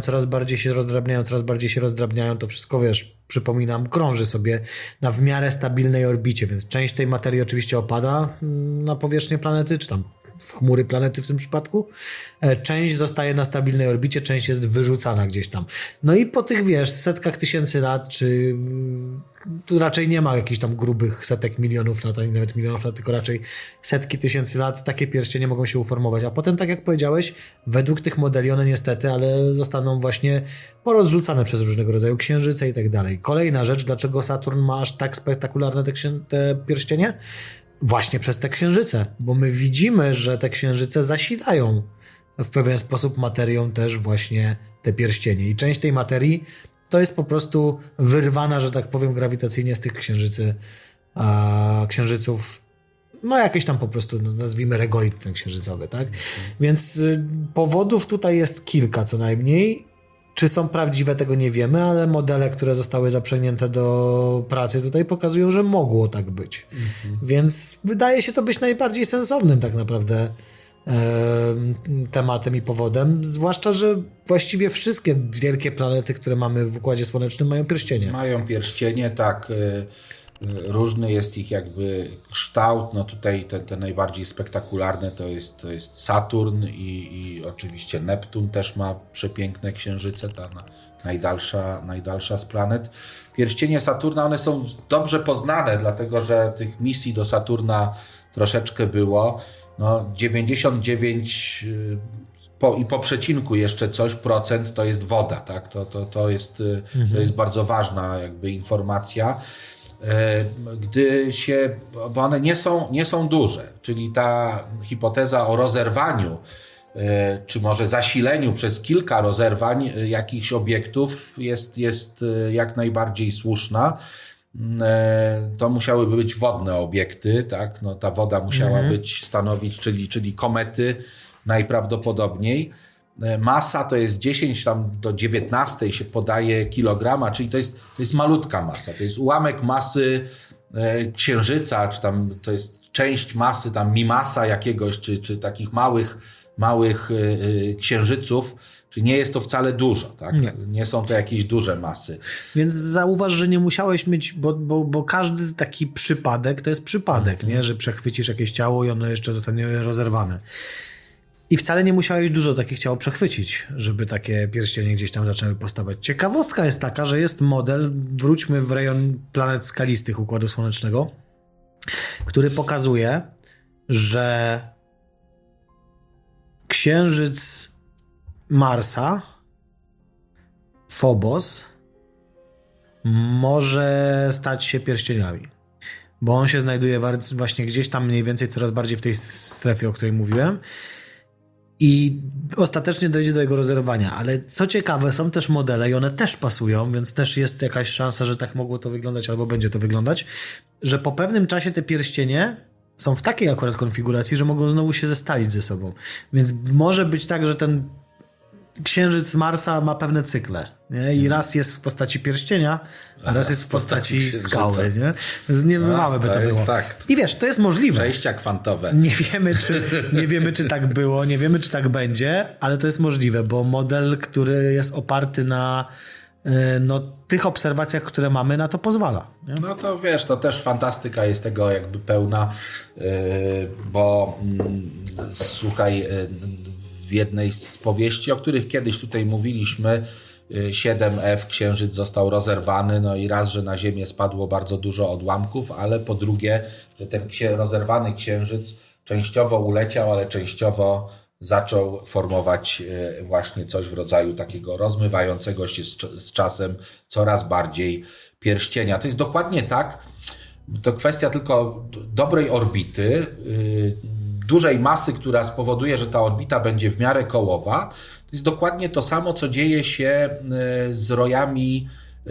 Speaker 1: to wszystko, wiesz, przypominam, krąży sobie na w miarę stabilnej orbicie, więc część tej materii oczywiście opada na powierzchnię planety, czy tam w chmury planety w tym przypadku. Część zostaje na stabilnej orbicie, część jest wyrzucana gdzieś tam. No i po tych, wiesz, setkach tysięcy lat, czy tu raczej nie ma jakichś tam grubych setek milionów lat, ani nawet milionów lat, tylko raczej setki tysięcy lat takie pierścienie mogą się uformować. A potem, tak jak powiedziałeś, według tych modeli one niestety, ale zostaną właśnie porozrzucane przez różnego rodzaju księżyce i tak dalej. Kolejna rzecz, dlaczego Saturn ma aż tak spektakularne te pierścienie? Właśnie przez te księżyce, bo my widzimy, że te księżyce zasilają w pewien sposób materią też właśnie te pierścienie. I część tej materii to jest po prostu wyrwana, że tak powiem, grawitacyjnie z tych księżyców, no jakieś tam po prostu, no, nazwijmy regolit ten księżycowy, tak? Więc powodów tutaj jest kilka co najmniej. Czy są prawdziwe, tego nie wiemy, ale modele, które zostały zaprzęgnięte do pracy tutaj pokazują, że mogło tak być. Więc wydaje się to być najbardziej sensownym tak naprawdę tematem i powodem, zwłaszcza, że właściwie wszystkie wielkie planety, które mamy w Układzie Słonecznym, mają pierścienie.
Speaker 2: Mają pierścienie, tak. różny jest ich jakby kształt. No tutaj te najbardziej spektakularne to jest Saturn i oczywiście Neptun też ma przepiękne księżyce, ta najdalsza z planet. Pierścienie Saturna, one są dobrze poznane, dlatego że tych misji do Saturna troszeczkę było. No 99 i po przecinku jeszcze coś procent to jest woda, tak? To jest bardzo ważna jakby informacja. Bo one nie są duże, czyli ta hipoteza o rozerwaniu, czy może zasileniu przez kilka rozerwań jakichś obiektów jest jak najbardziej słuszna. To musiałyby być wodne obiekty, tak? No, ta woda musiała stanowić, czyli komety najprawdopodobniej. Masa to jest 10 tam do 19 się podaje kilograma, czyli to jest malutka masa. To jest ułamek masy Księżyca, czy tam to jest część masy, tam mimasa jakiegoś, czy takich małych księżyców. Czyli nie jest to wcale dużo, tak? Nie są to jakieś duże masy.
Speaker 1: Więc zauważ, że nie musiałeś mieć, bo każdy taki przypadek to jest przypadek, nie? Że przechwycisz jakieś ciało i ono jeszcze zostanie rozerwane. I wcale nie musiałeś dużo takich ciał przechwycić, żeby takie pierścienie gdzieś tam zaczęły powstawać. Ciekawostka jest taka, że jest model, wróćmy w rejon planet skalistych Układu Słonecznego, który pokazuje, że księżyc Marsa, Phobos, może stać się pierścieniami. Bo on się znajduje właśnie gdzieś tam mniej więcej coraz bardziej w tej strefie, o której mówiłem. I ostatecznie dojdzie do jego rozerwania. Ale co ciekawe, są też modele i one też pasują, więc też jest jakaś szansa, że tak mogło to wyglądać albo będzie to wyglądać, że po pewnym czasie te pierścienie są w takiej akurat konfiguracji, że mogą znowu się zestalić ze sobą. Więc może być tak, że ten księżyc Marsa ma pewne cykle, nie? I raz jest w postaci pierścienia, a raz jest w postaci skały, nie? Niebywałe by to było. Tak. I wiesz, to jest możliwe.
Speaker 2: Przejścia kwantowe.
Speaker 1: Nie wiemy, czy tak było, nie wiemy, czy tak będzie, ale to jest możliwe, bo model, który jest oparty na tych obserwacjach, które mamy, na to pozwala. Nie?
Speaker 2: No to wiesz, to też fantastyka jest tego jakby pełna, bo słuchaj, w jednej z powieści, o których kiedyś tutaj mówiliśmy, 7F, księżyc został rozerwany, no i raz, że na Ziemię spadło bardzo dużo odłamków, ale po drugie, że ten rozerwany księżyc częściowo uleciał, ale częściowo zaczął formować właśnie coś w rodzaju takiego rozmywającego się z czasem coraz bardziej pierścienia. To jest dokładnie tak, to kwestia tylko dobrej orbity, dużej masy, która spowoduje, że ta orbita będzie w miarę kołowa. To jest dokładnie to samo, co dzieje się z rojami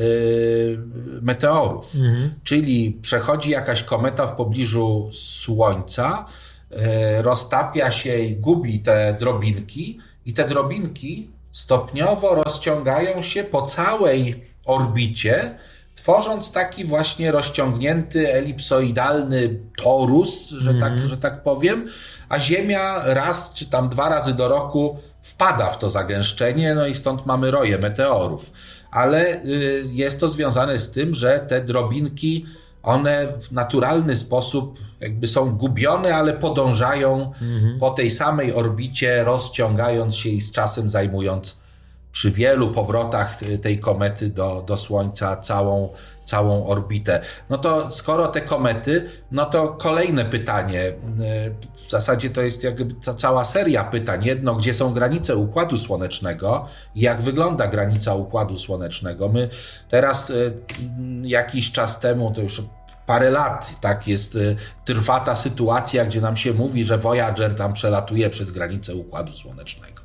Speaker 2: meteorów. Czyli przechodzi jakaś kometa w pobliżu Słońca, roztapia się i gubi te drobinki i te drobinki stopniowo rozciągają się po całej orbicie, tworząc taki właśnie rozciągnięty, elipsoidalny torus, że tak powiem, a Ziemia raz czy tam 2 razy do roku wpada w to zagęszczenie, no i stąd mamy roje meteorów. Ale jest to związane z tym, że te drobinki, one w naturalny sposób jakby są gubione, ale podążają po tej samej orbicie, rozciągając się i z czasem zajmując przy wielu powrotach tej komety do Słońca całą orbitę. No to skoro te komety, no to kolejne pytanie, w zasadzie to jest jakby ta cała seria pytań. Jedno, gdzie są granice Układu Słonecznego i jak wygląda granica Układu Słonecznego. My teraz jakiś czas temu, to już parę lat, tak trwa ta sytuacja, gdzie nam się mówi, że Voyager tam przelatuje przez granicę Układu Słonecznego.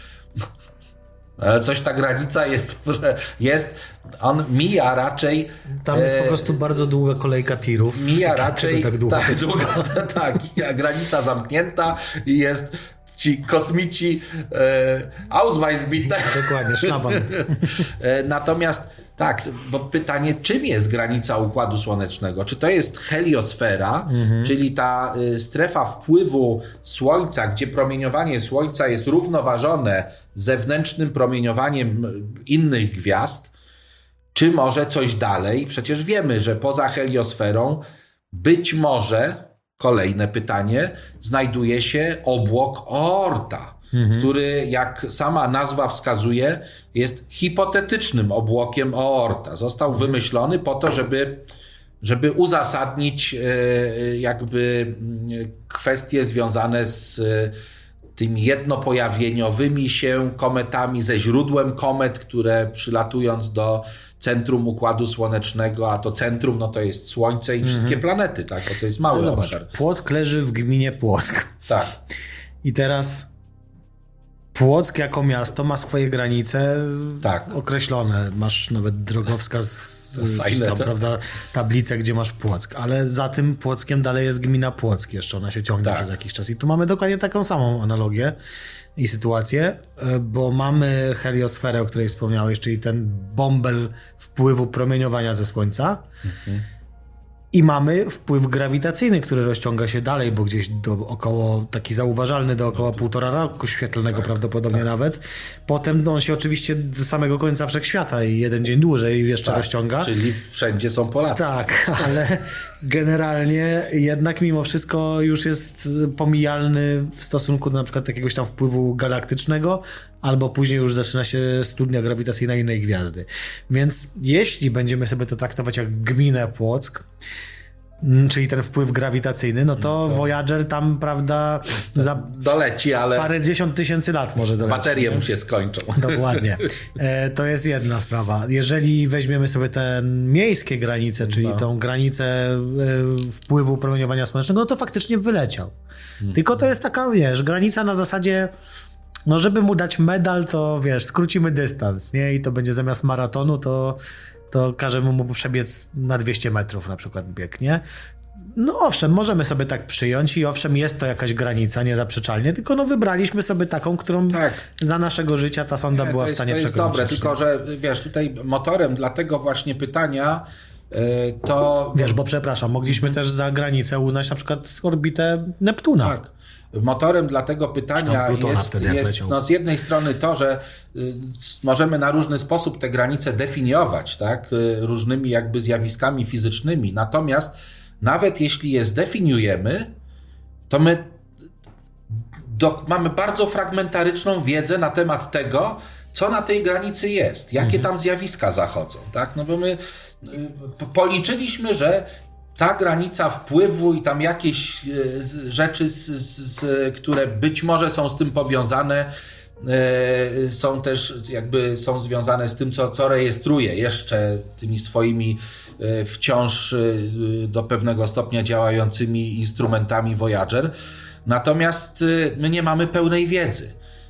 Speaker 2: Ale coś ta granica on mija raczej...
Speaker 1: Tam jest po prostu bardzo długa kolejka tirów.
Speaker 2: Mija raczej... Tak długa, granica zamknięta i jest ci kosmici Ausweis bitte.
Speaker 1: Dokładnie, szlaban.
Speaker 2: Natomiast tak, bo pytanie, czym jest granica Układu Słonecznego? Czy to jest heliosfera, czyli ta strefa wpływu Słońca, gdzie promieniowanie Słońca jest równoważone zewnętrznym promieniowaniem innych gwiazd, Czy może coś dalej? Przecież wiemy, że poza heliosferą być może, kolejne pytanie, znajduje się obłok Oorta, który, jak sama nazwa wskazuje, jest hipotetycznym obłokiem Oorta. Został wymyślony po to, żeby uzasadnić jakby kwestie związane z tymi jednopojawieniowymi się kometami, ze źródłem komet, które przylatując do centrum Układu Słonecznego, a to centrum no to jest Słońce i wszystkie planety, tak? Bo to jest mały obszar.
Speaker 1: Płock leży w gminie Płock.
Speaker 2: Tak.
Speaker 1: I teraz Płock jako miasto ma swoje granice określone. Masz nawet drogowskaz, czy tam, prawda, tablicę, gdzie masz Płock. Ale za tym Płockiem dalej jest gmina Płock jeszcze. Ona się ciągnie przez jakiś czas. I tu mamy dokładnie taką samą analogię i sytuację, bo mamy heliosferę, o której wspomniałeś, czyli ten bąbel wpływu promieniowania ze Słońca. I mamy wpływ grawitacyjny, który rozciąga się dalej, bo gdzieś taki zauważalny do około 1,5 roku świetlnego prawdopodobnie nawet. Potem on się oczywiście do samego końca wszechświata i jeden dzień dłużej jeszcze rozciąga.
Speaker 2: Czyli wszędzie są Polacy.
Speaker 1: Tak, ale generalnie jednak mimo wszystko już jest pomijalny w stosunku do na przykład jakiegoś tam wpływu galaktycznego, albo później już zaczyna się studnia grawitacyjna innej gwiazdy. Więc jeśli będziemy sobie to traktować jak gminę Płock, czyli ten wpływ grawitacyjny, no to Voyager tam, prawda, za
Speaker 2: doleci, ale
Speaker 1: parędziesiąt tysięcy lat może doleci.
Speaker 2: Baterie mu się skończą.
Speaker 1: Dokładnie. To jest jedna sprawa. Jeżeli weźmiemy sobie te miejskie granice, czyli tą granicę wpływu promieniowania słonecznego, no to faktycznie wyleciał. Tylko to jest taka, granica na zasadzie, no żeby mu dać medal, to skrócimy dystans, nie? I to będzie zamiast maratonu, to każemy mu przebiec na 200 metrów na przykład bieg, nie? No owszem, możemy sobie tak przyjąć i owszem, jest to jakaś granica, niezaprzeczalnie, tylko wybraliśmy sobie taką, którą za naszego życia ta sonda była w stanie przekroczyć.
Speaker 2: To jest dobre, tylko że tutaj motorem dla tego właśnie pytania to...
Speaker 1: bo przepraszam, mogliśmy też za granicę uznać na przykład orbitę Neptuna.
Speaker 2: Tak. Motorem dla tego pytania jest z jednej strony to, że możemy na różny sposób te granice definiować, tak, różnymi jakby zjawiskami fizycznymi, natomiast nawet jeśli je zdefiniujemy, to my mamy bardzo fragmentaryczną wiedzę na temat tego, co na tej granicy jest, jakie tam zjawiska zachodzą, tak, no bo my policzyliśmy, że ta granica wpływu i tam jakieś rzeczy, które być może są z tym powiązane, są też są związane z tym, co rejestruje jeszcze tymi swoimi wciąż do pewnego stopnia działającymi instrumentami Voyager. Natomiast my nie mamy pełnej wiedzy.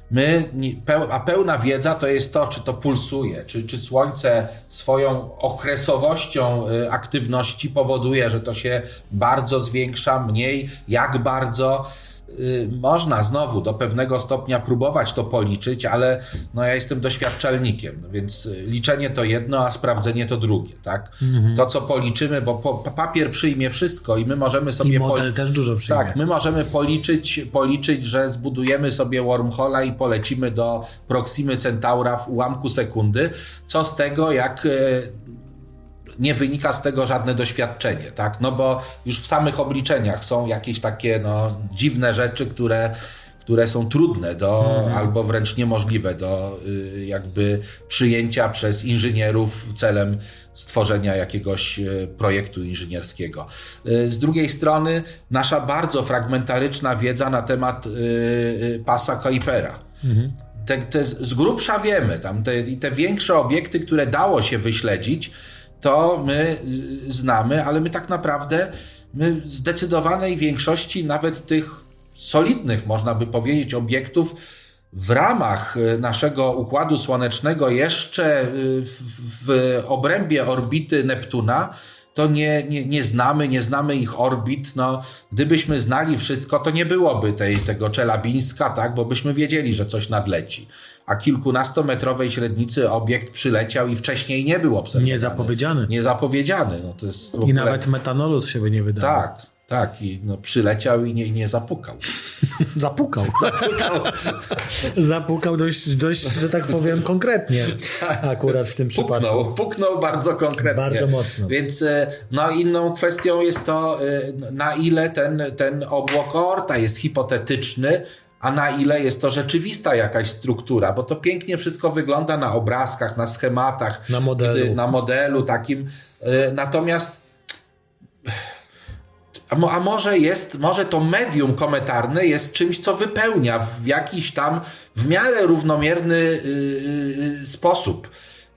Speaker 2: A pełna wiedza to jest to, czy to pulsuje, czy Słońce swoją okresowością aktywności powoduje, że to się bardzo zwiększa, mniej, jak bardzo. Można znowu do pewnego stopnia próbować to policzyć, ale ja jestem doświadczalnikiem, więc liczenie to jedno, a sprawdzenie to drugie, tak? To, co policzymy, bo papier przyjmie wszystko i my możemy sobie...
Speaker 1: I model też dużo przyjmie.
Speaker 2: Tak, my możemy policzyć, że zbudujemy sobie wormhole'a i polecimy do Proximy Centaura w ułamku sekundy. Co z tego, jak... nie wynika z tego żadne doświadczenie, tak? No bo już w samych obliczeniach są jakieś takie dziwne rzeczy, które są trudne albo wręcz niemożliwe do jakby przyjęcia przez inżynierów celem stworzenia jakiegoś projektu inżynierskiego. Z drugiej strony nasza bardzo fragmentaryczna wiedza na temat pasa Kuipera. Te z grubsza wiemy, te większe obiekty, które dało się wyśledzić, to my znamy, ale my tak naprawdę w zdecydowanej większości nawet tych solidnych, można by powiedzieć, obiektów w ramach naszego Układu Słonecznego jeszcze w obrębie orbity Neptuna to nie znamy ich orbit. Gdybyśmy znali wszystko, to nie byłoby tego Czelabińska, tak, bo byśmy wiedzieli, że coś nadleci. A kilkunastometrowej średnicy obiekt przyleciał i wcześniej nie był obserwowany.
Speaker 1: Niezapowiedziany.
Speaker 2: To jest w ogóle...
Speaker 1: I nawet metanolu z siebie nie wydaje.
Speaker 2: Tak. Tak, i przyleciał i nie zapukał.
Speaker 1: Zapukał. Zapukał dość, że tak powiem, konkretnie akurat w tym przypadku.
Speaker 2: Puknął bardzo konkretnie.
Speaker 1: Bardzo mocno.
Speaker 2: Więc inną kwestią jest to, na ile ten obłok Oorta jest hipotetyczny, a na ile jest to rzeczywista jakaś struktura, bo to pięknie wszystko wygląda na obrazkach, na schematach, na modelu takim. Natomiast a może to medium kometarne jest czymś, co wypełnia w jakiś tam w miarę równomierny sposób.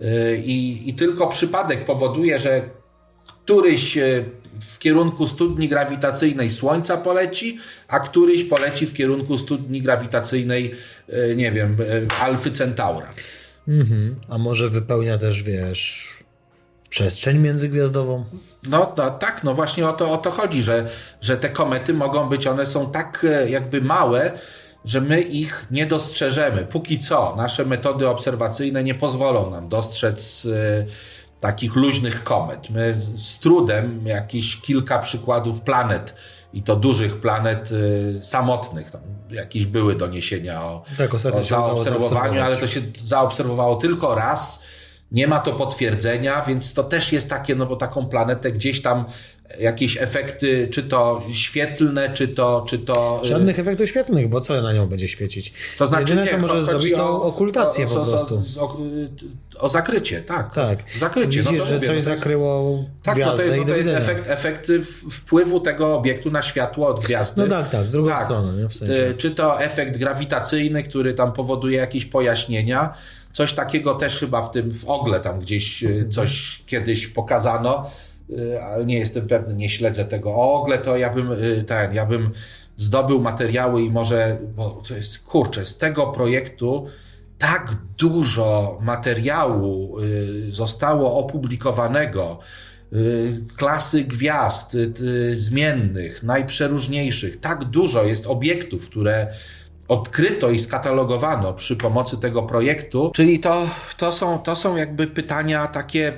Speaker 2: I tylko przypadek powoduje, że któryś w kierunku studni grawitacyjnej Słońca poleci, a któryś poleci w kierunku studni grawitacyjnej, nie wiem, Alfy Centaura.
Speaker 1: A może wypełnia też, przestrzeń międzygwiazdową?
Speaker 2: Tak, właśnie o to chodzi, że te komety mogą być, one są tak jakby małe, że my ich nie dostrzeżemy. Póki co nasze metody obserwacyjne nie pozwolą nam dostrzec takich luźnych komet. My z trudem jakieś kilka przykładów planet, i to dużych planet samotnych, tam jakieś były doniesienia o zaobserwowaniu, ale to się zaobserwowało tylko raz. Nie ma to potwierdzenia, więc to też jest takie, bo taką planetę gdzieś tam jakieś efekty, czy to świetlne, czy to...
Speaker 1: Żadnych efektów świetlnych, bo co na nią będzie świecić?
Speaker 2: To znaczy,
Speaker 1: jedyne, co może zrobić, to okultację po prostu.
Speaker 2: O zakrycie, tak. Zakrycie.
Speaker 1: Widzisz, że coś zakryło gwiazdę
Speaker 2: to jest efekt wpływu tego obiektu na światło od gwiazdy.
Speaker 1: Z drugą stroną. Nie? W sensie.
Speaker 2: Czy to efekt grawitacyjny, który tam powoduje jakieś pojaśnienia. Coś takiego też chyba w Ogle tam gdzieś coś kiedyś pokazano, ale nie jestem pewny, nie śledzę tego. O Ogle to ja bym zdobył materiały i może, bo to jest, z tego projektu tak dużo materiału zostało opublikowanego, klasy gwiazd zmiennych, najprzeróżniejszych, tak dużo jest obiektów, które odkryto i skatalogowano przy pomocy tego projektu, czyli to są jakby pytania takie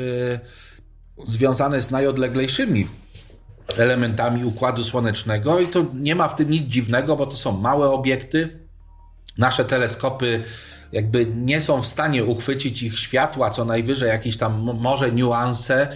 Speaker 2: związane z najodleglejszymi elementami Układu Słonecznego i to nie ma w tym nic dziwnego, bo to są małe obiekty. Nasze teleskopy jakby nie są w stanie uchwycić ich światła, co najwyżej jakieś tam może niuanse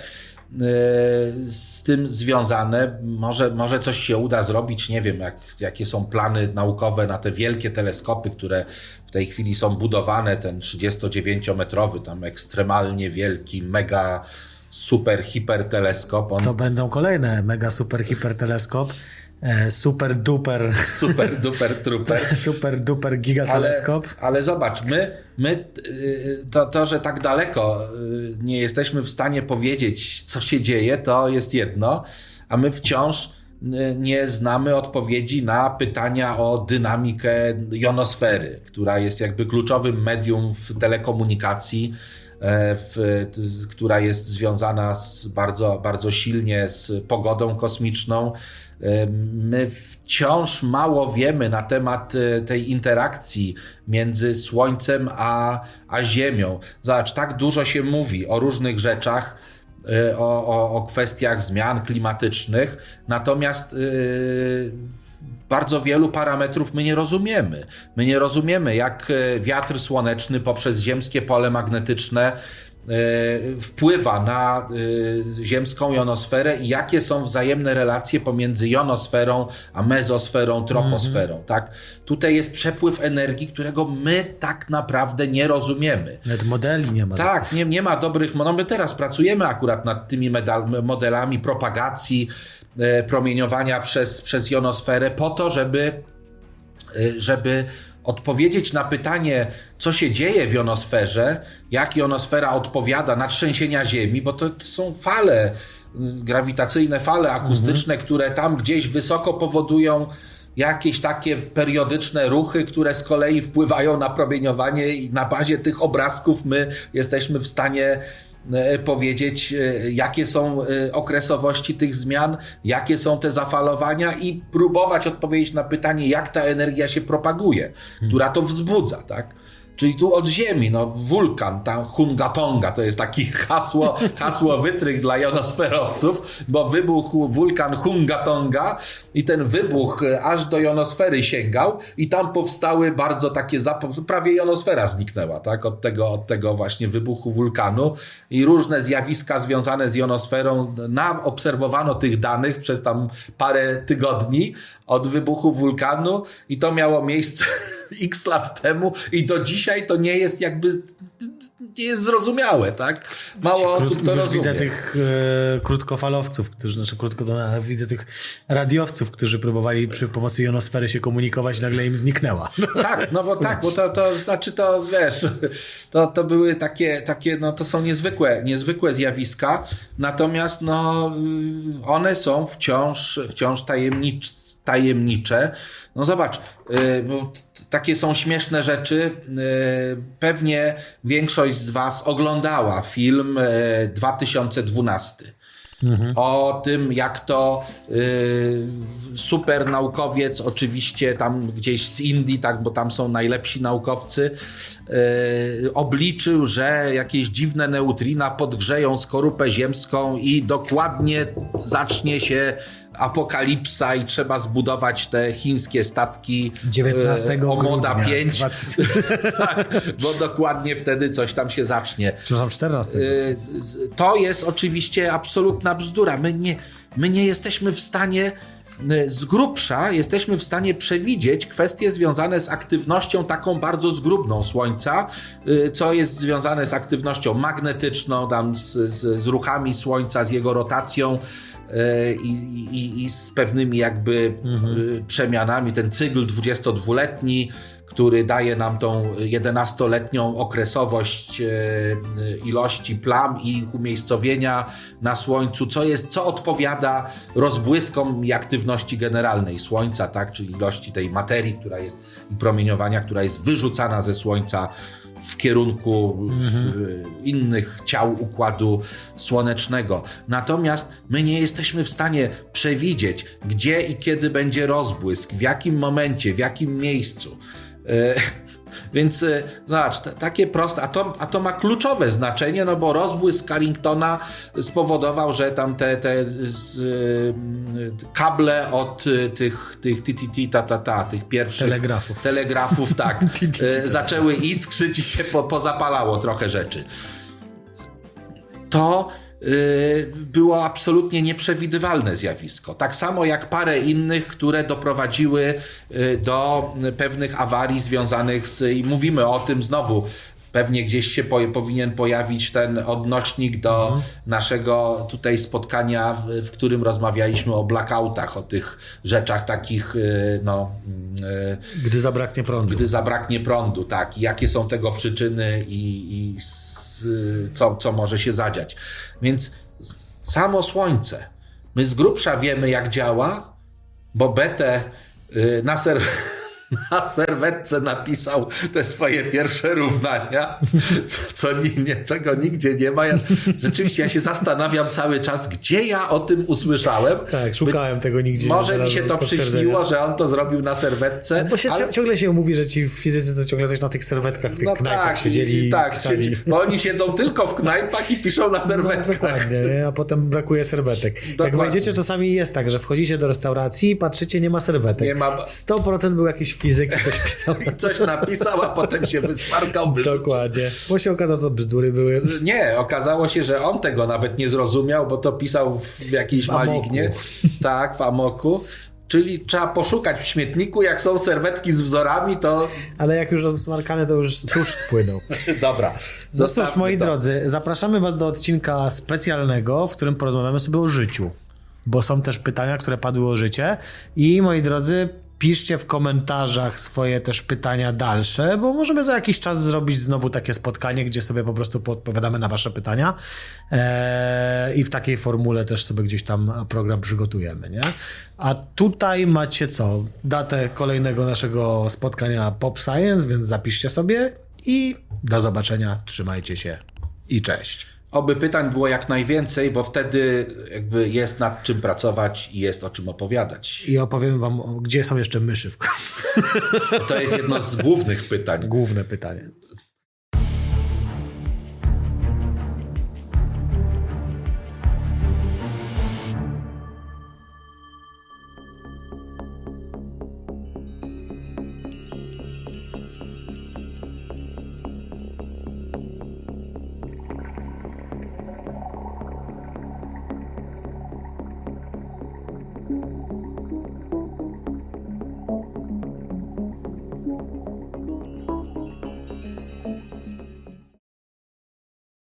Speaker 2: z tym związane. Może coś się uda zrobić, nie wiem, jakie są plany naukowe na te wielkie teleskopy, które w tej chwili są budowane, ten 39-metrowy, tam ekstremalnie wielki, mega super hiperteleskop.
Speaker 1: To będą kolejne mega super hiperteleskop. Super duper
Speaker 2: trooper.
Speaker 1: Super duper gigateleskop.
Speaker 2: Ale zobacz, my to, że tak daleko nie jesteśmy w stanie powiedzieć, co się dzieje, to jest jedno, a my wciąż nie znamy odpowiedzi na pytania o dynamikę jonosfery, która jest jakby kluczowym medium w telekomunikacji, która jest związana bardzo, bardzo silnie z pogodą kosmiczną. My wciąż mało wiemy na temat tej interakcji między Słońcem a Ziemią. Zobacz, tak dużo się mówi o różnych rzeczach, o kwestiach zmian klimatycznych, natomiast bardzo wielu parametrów my nie rozumiemy. My nie rozumiemy, jak wiatr słoneczny poprzez ziemskie pole magnetyczne wpływa na ziemską jonosferę i jakie są wzajemne relacje pomiędzy jonosferą a mezosferą, troposferą. Tak? Tutaj jest przepływ energii, którego my tak naprawdę nie rozumiemy.
Speaker 1: Nawet modeli nie ma.
Speaker 2: Tak, nie ma dobrych... my teraz pracujemy akurat nad tymi modelami propagacji, promieniowania przez jonosferę po to, żeby odpowiedzieć na pytanie, co się dzieje w jonosferze, jak jonosfera odpowiada na trzęsienia Ziemi, bo to są fale grawitacyjne, fale akustyczne, które tam gdzieś wysoko powodują jakieś takie periodyczne ruchy, które z kolei wpływają na promieniowanie i na bazie tych obrazków my jesteśmy w stanie powiedzieć, jakie są okresowości tych zmian, jakie są te zafalowania i próbować odpowiedzieć na pytanie, jak ta energia się propaguje, która to wzbudza, tak? czyli tu od ziemi, no wulkan, tam Hunga Tonga, to jest taki hasło wytrych dla jonosferowców, bo wybuchł wulkan Hunga Tonga i ten wybuch aż do jonosfery sięgał i tam powstały bardzo takie, prawie jonosfera zniknęła, tak, od tego właśnie wybuchu wulkanu i różne zjawiska związane z jonosferą, obserwowano tych danych przez tam parę tygodni od wybuchu wulkanu i to miało miejsce x lat temu i do dzisiaj to nie jest nie jest zrozumiałe, tak? Mało osób to rozumie.
Speaker 1: Widzę tych krótkofalowców, widzę tych radiowców, którzy próbowali przy pomocy jonosfery się komunikować, nagle im zniknęła.
Speaker 2: Tak, no bo tak, bo to znaczy to, wiesz, to były takie, no to są niezwykłe zjawiska, natomiast no one są wciąż tajemnicze. No zobacz, takie są śmieszne rzeczy. Pewnie większość z was oglądała film 2012. O tym, jak to super naukowiec, oczywiście tam gdzieś z Indii, tak, bo tam są najlepsi naukowcy, obliczył, że jakieś dziwne neutrina podgrzeją skorupę ziemską i dokładnie zacznie się apokalipsa i trzeba zbudować te chińskie statki
Speaker 1: 19
Speaker 2: Omoda
Speaker 1: grudnia
Speaker 2: 5. Tak, bo dokładnie wtedy coś tam się zacznie.
Speaker 1: Przepraszam, 14.
Speaker 2: To jest oczywiście absolutna bzdura. My nie jesteśmy w stanie z grubsza jesteśmy w stanie przewidzieć kwestie związane z aktywnością taką bardzo zgrubną Słońca, co jest związane z aktywnością magnetyczną, tam z ruchami Słońca, z jego rotacją i z pewnymi jakby przemianami. Ten cykl 22-letni, który daje nam tą 11-letnią okresowość ilości plam i ich umiejscowienia na Słońcu, co odpowiada rozbłyskom i aktywności generalnej Słońca, tak, czyli ilości tej materii, która jest i promieniowania, która jest wyrzucana ze Słońca w kierunku innych ciał Układu Słonecznego. Natomiast my nie jesteśmy w stanie przewidzieć, gdzie i kiedy będzie rozbłysk, w jakim momencie, w jakim miejscu. Więc zobacz, takie proste, a to ma kluczowe znaczenie, no bo rozbłysk Carringtona spowodował, że tam te kable od tych pierwszych telegrafów tak, zaczęły iskrzyć i się pozapalało trochę rzeczy. To było absolutnie nieprzewidywalne zjawisko. Tak samo jak parę innych, które doprowadziły do pewnych awarii związanych i mówimy o tym znowu, pewnie gdzieś się powinien pojawić ten odnośnik do naszego tutaj spotkania, w którym rozmawialiśmy o blackoutach, o tych rzeczach takich,
Speaker 1: gdy zabraknie prądu.
Speaker 2: Gdy zabraknie prądu, tak. I jakie są tego przyczyny i co może się zadziać. Więc samo Słońce. My z grubsza wiemy, jak działa, bo Bethe na serwetce napisał te swoje pierwsze równania, czego nigdzie nie ma. Rzeczywiście ja się zastanawiam cały czas, gdzie ja o tym usłyszałem.
Speaker 1: Tak, szukałem tego nigdzie.
Speaker 2: Może mi się to przyśniło, że on to zrobił na serwetce.
Speaker 1: Bo ciągle się mówi, że ci fizycy to ciągle coś na tych serwetkach, w tych knajpach siedzieli.
Speaker 2: Bo oni siedzą tylko w knajpach i piszą na serwetkach.
Speaker 1: Dokładnie, nie? A potem brakuje serwetek. Dokładnie. Jak wejdziecie, czasami jest tak, że wchodzicie do restauracji, patrzycie, nie ma serwetek. 100% był jakiś fizyk i coś pisał.
Speaker 2: Coś napisał, a potem się wysmarkał.
Speaker 1: Dokładnie. Bo się okazało, to bzdury były.
Speaker 2: Nie, okazało się, że on tego nawet nie zrozumiał, bo to pisał w jakiejś malignie. Tak, w amoku. Czyli trzeba poszukać w śmietniku, jak są serwetki z wzorami, to...
Speaker 1: Ale jak już rozsmarkane, to już tuż spłynął.
Speaker 2: Dobra.
Speaker 1: No cóż, moi drodzy, zapraszamy was do odcinka specjalnego, w którym porozmawiamy sobie o życiu. Bo są też pytania, które padły o życie. I moi drodzy, piszcie w komentarzach swoje też pytania dalsze, bo możemy za jakiś czas zrobić znowu takie spotkanie, gdzie sobie po prostu podpowiadamy na wasze pytania i w takiej formule też sobie gdzieś tam program przygotujemy, nie? A tutaj macie co? Datę kolejnego naszego spotkania Pop Science, więc zapiszcie sobie i do zobaczenia. Trzymajcie się i cześć.
Speaker 2: Oby pytań było jak najwięcej, bo wtedy jakby jest nad czym pracować i jest o czym opowiadać.
Speaker 1: I opowiem wam, gdzie są jeszcze myszy w końcu.
Speaker 2: To jest jedno z głównych pytań.
Speaker 1: Główne pytanie.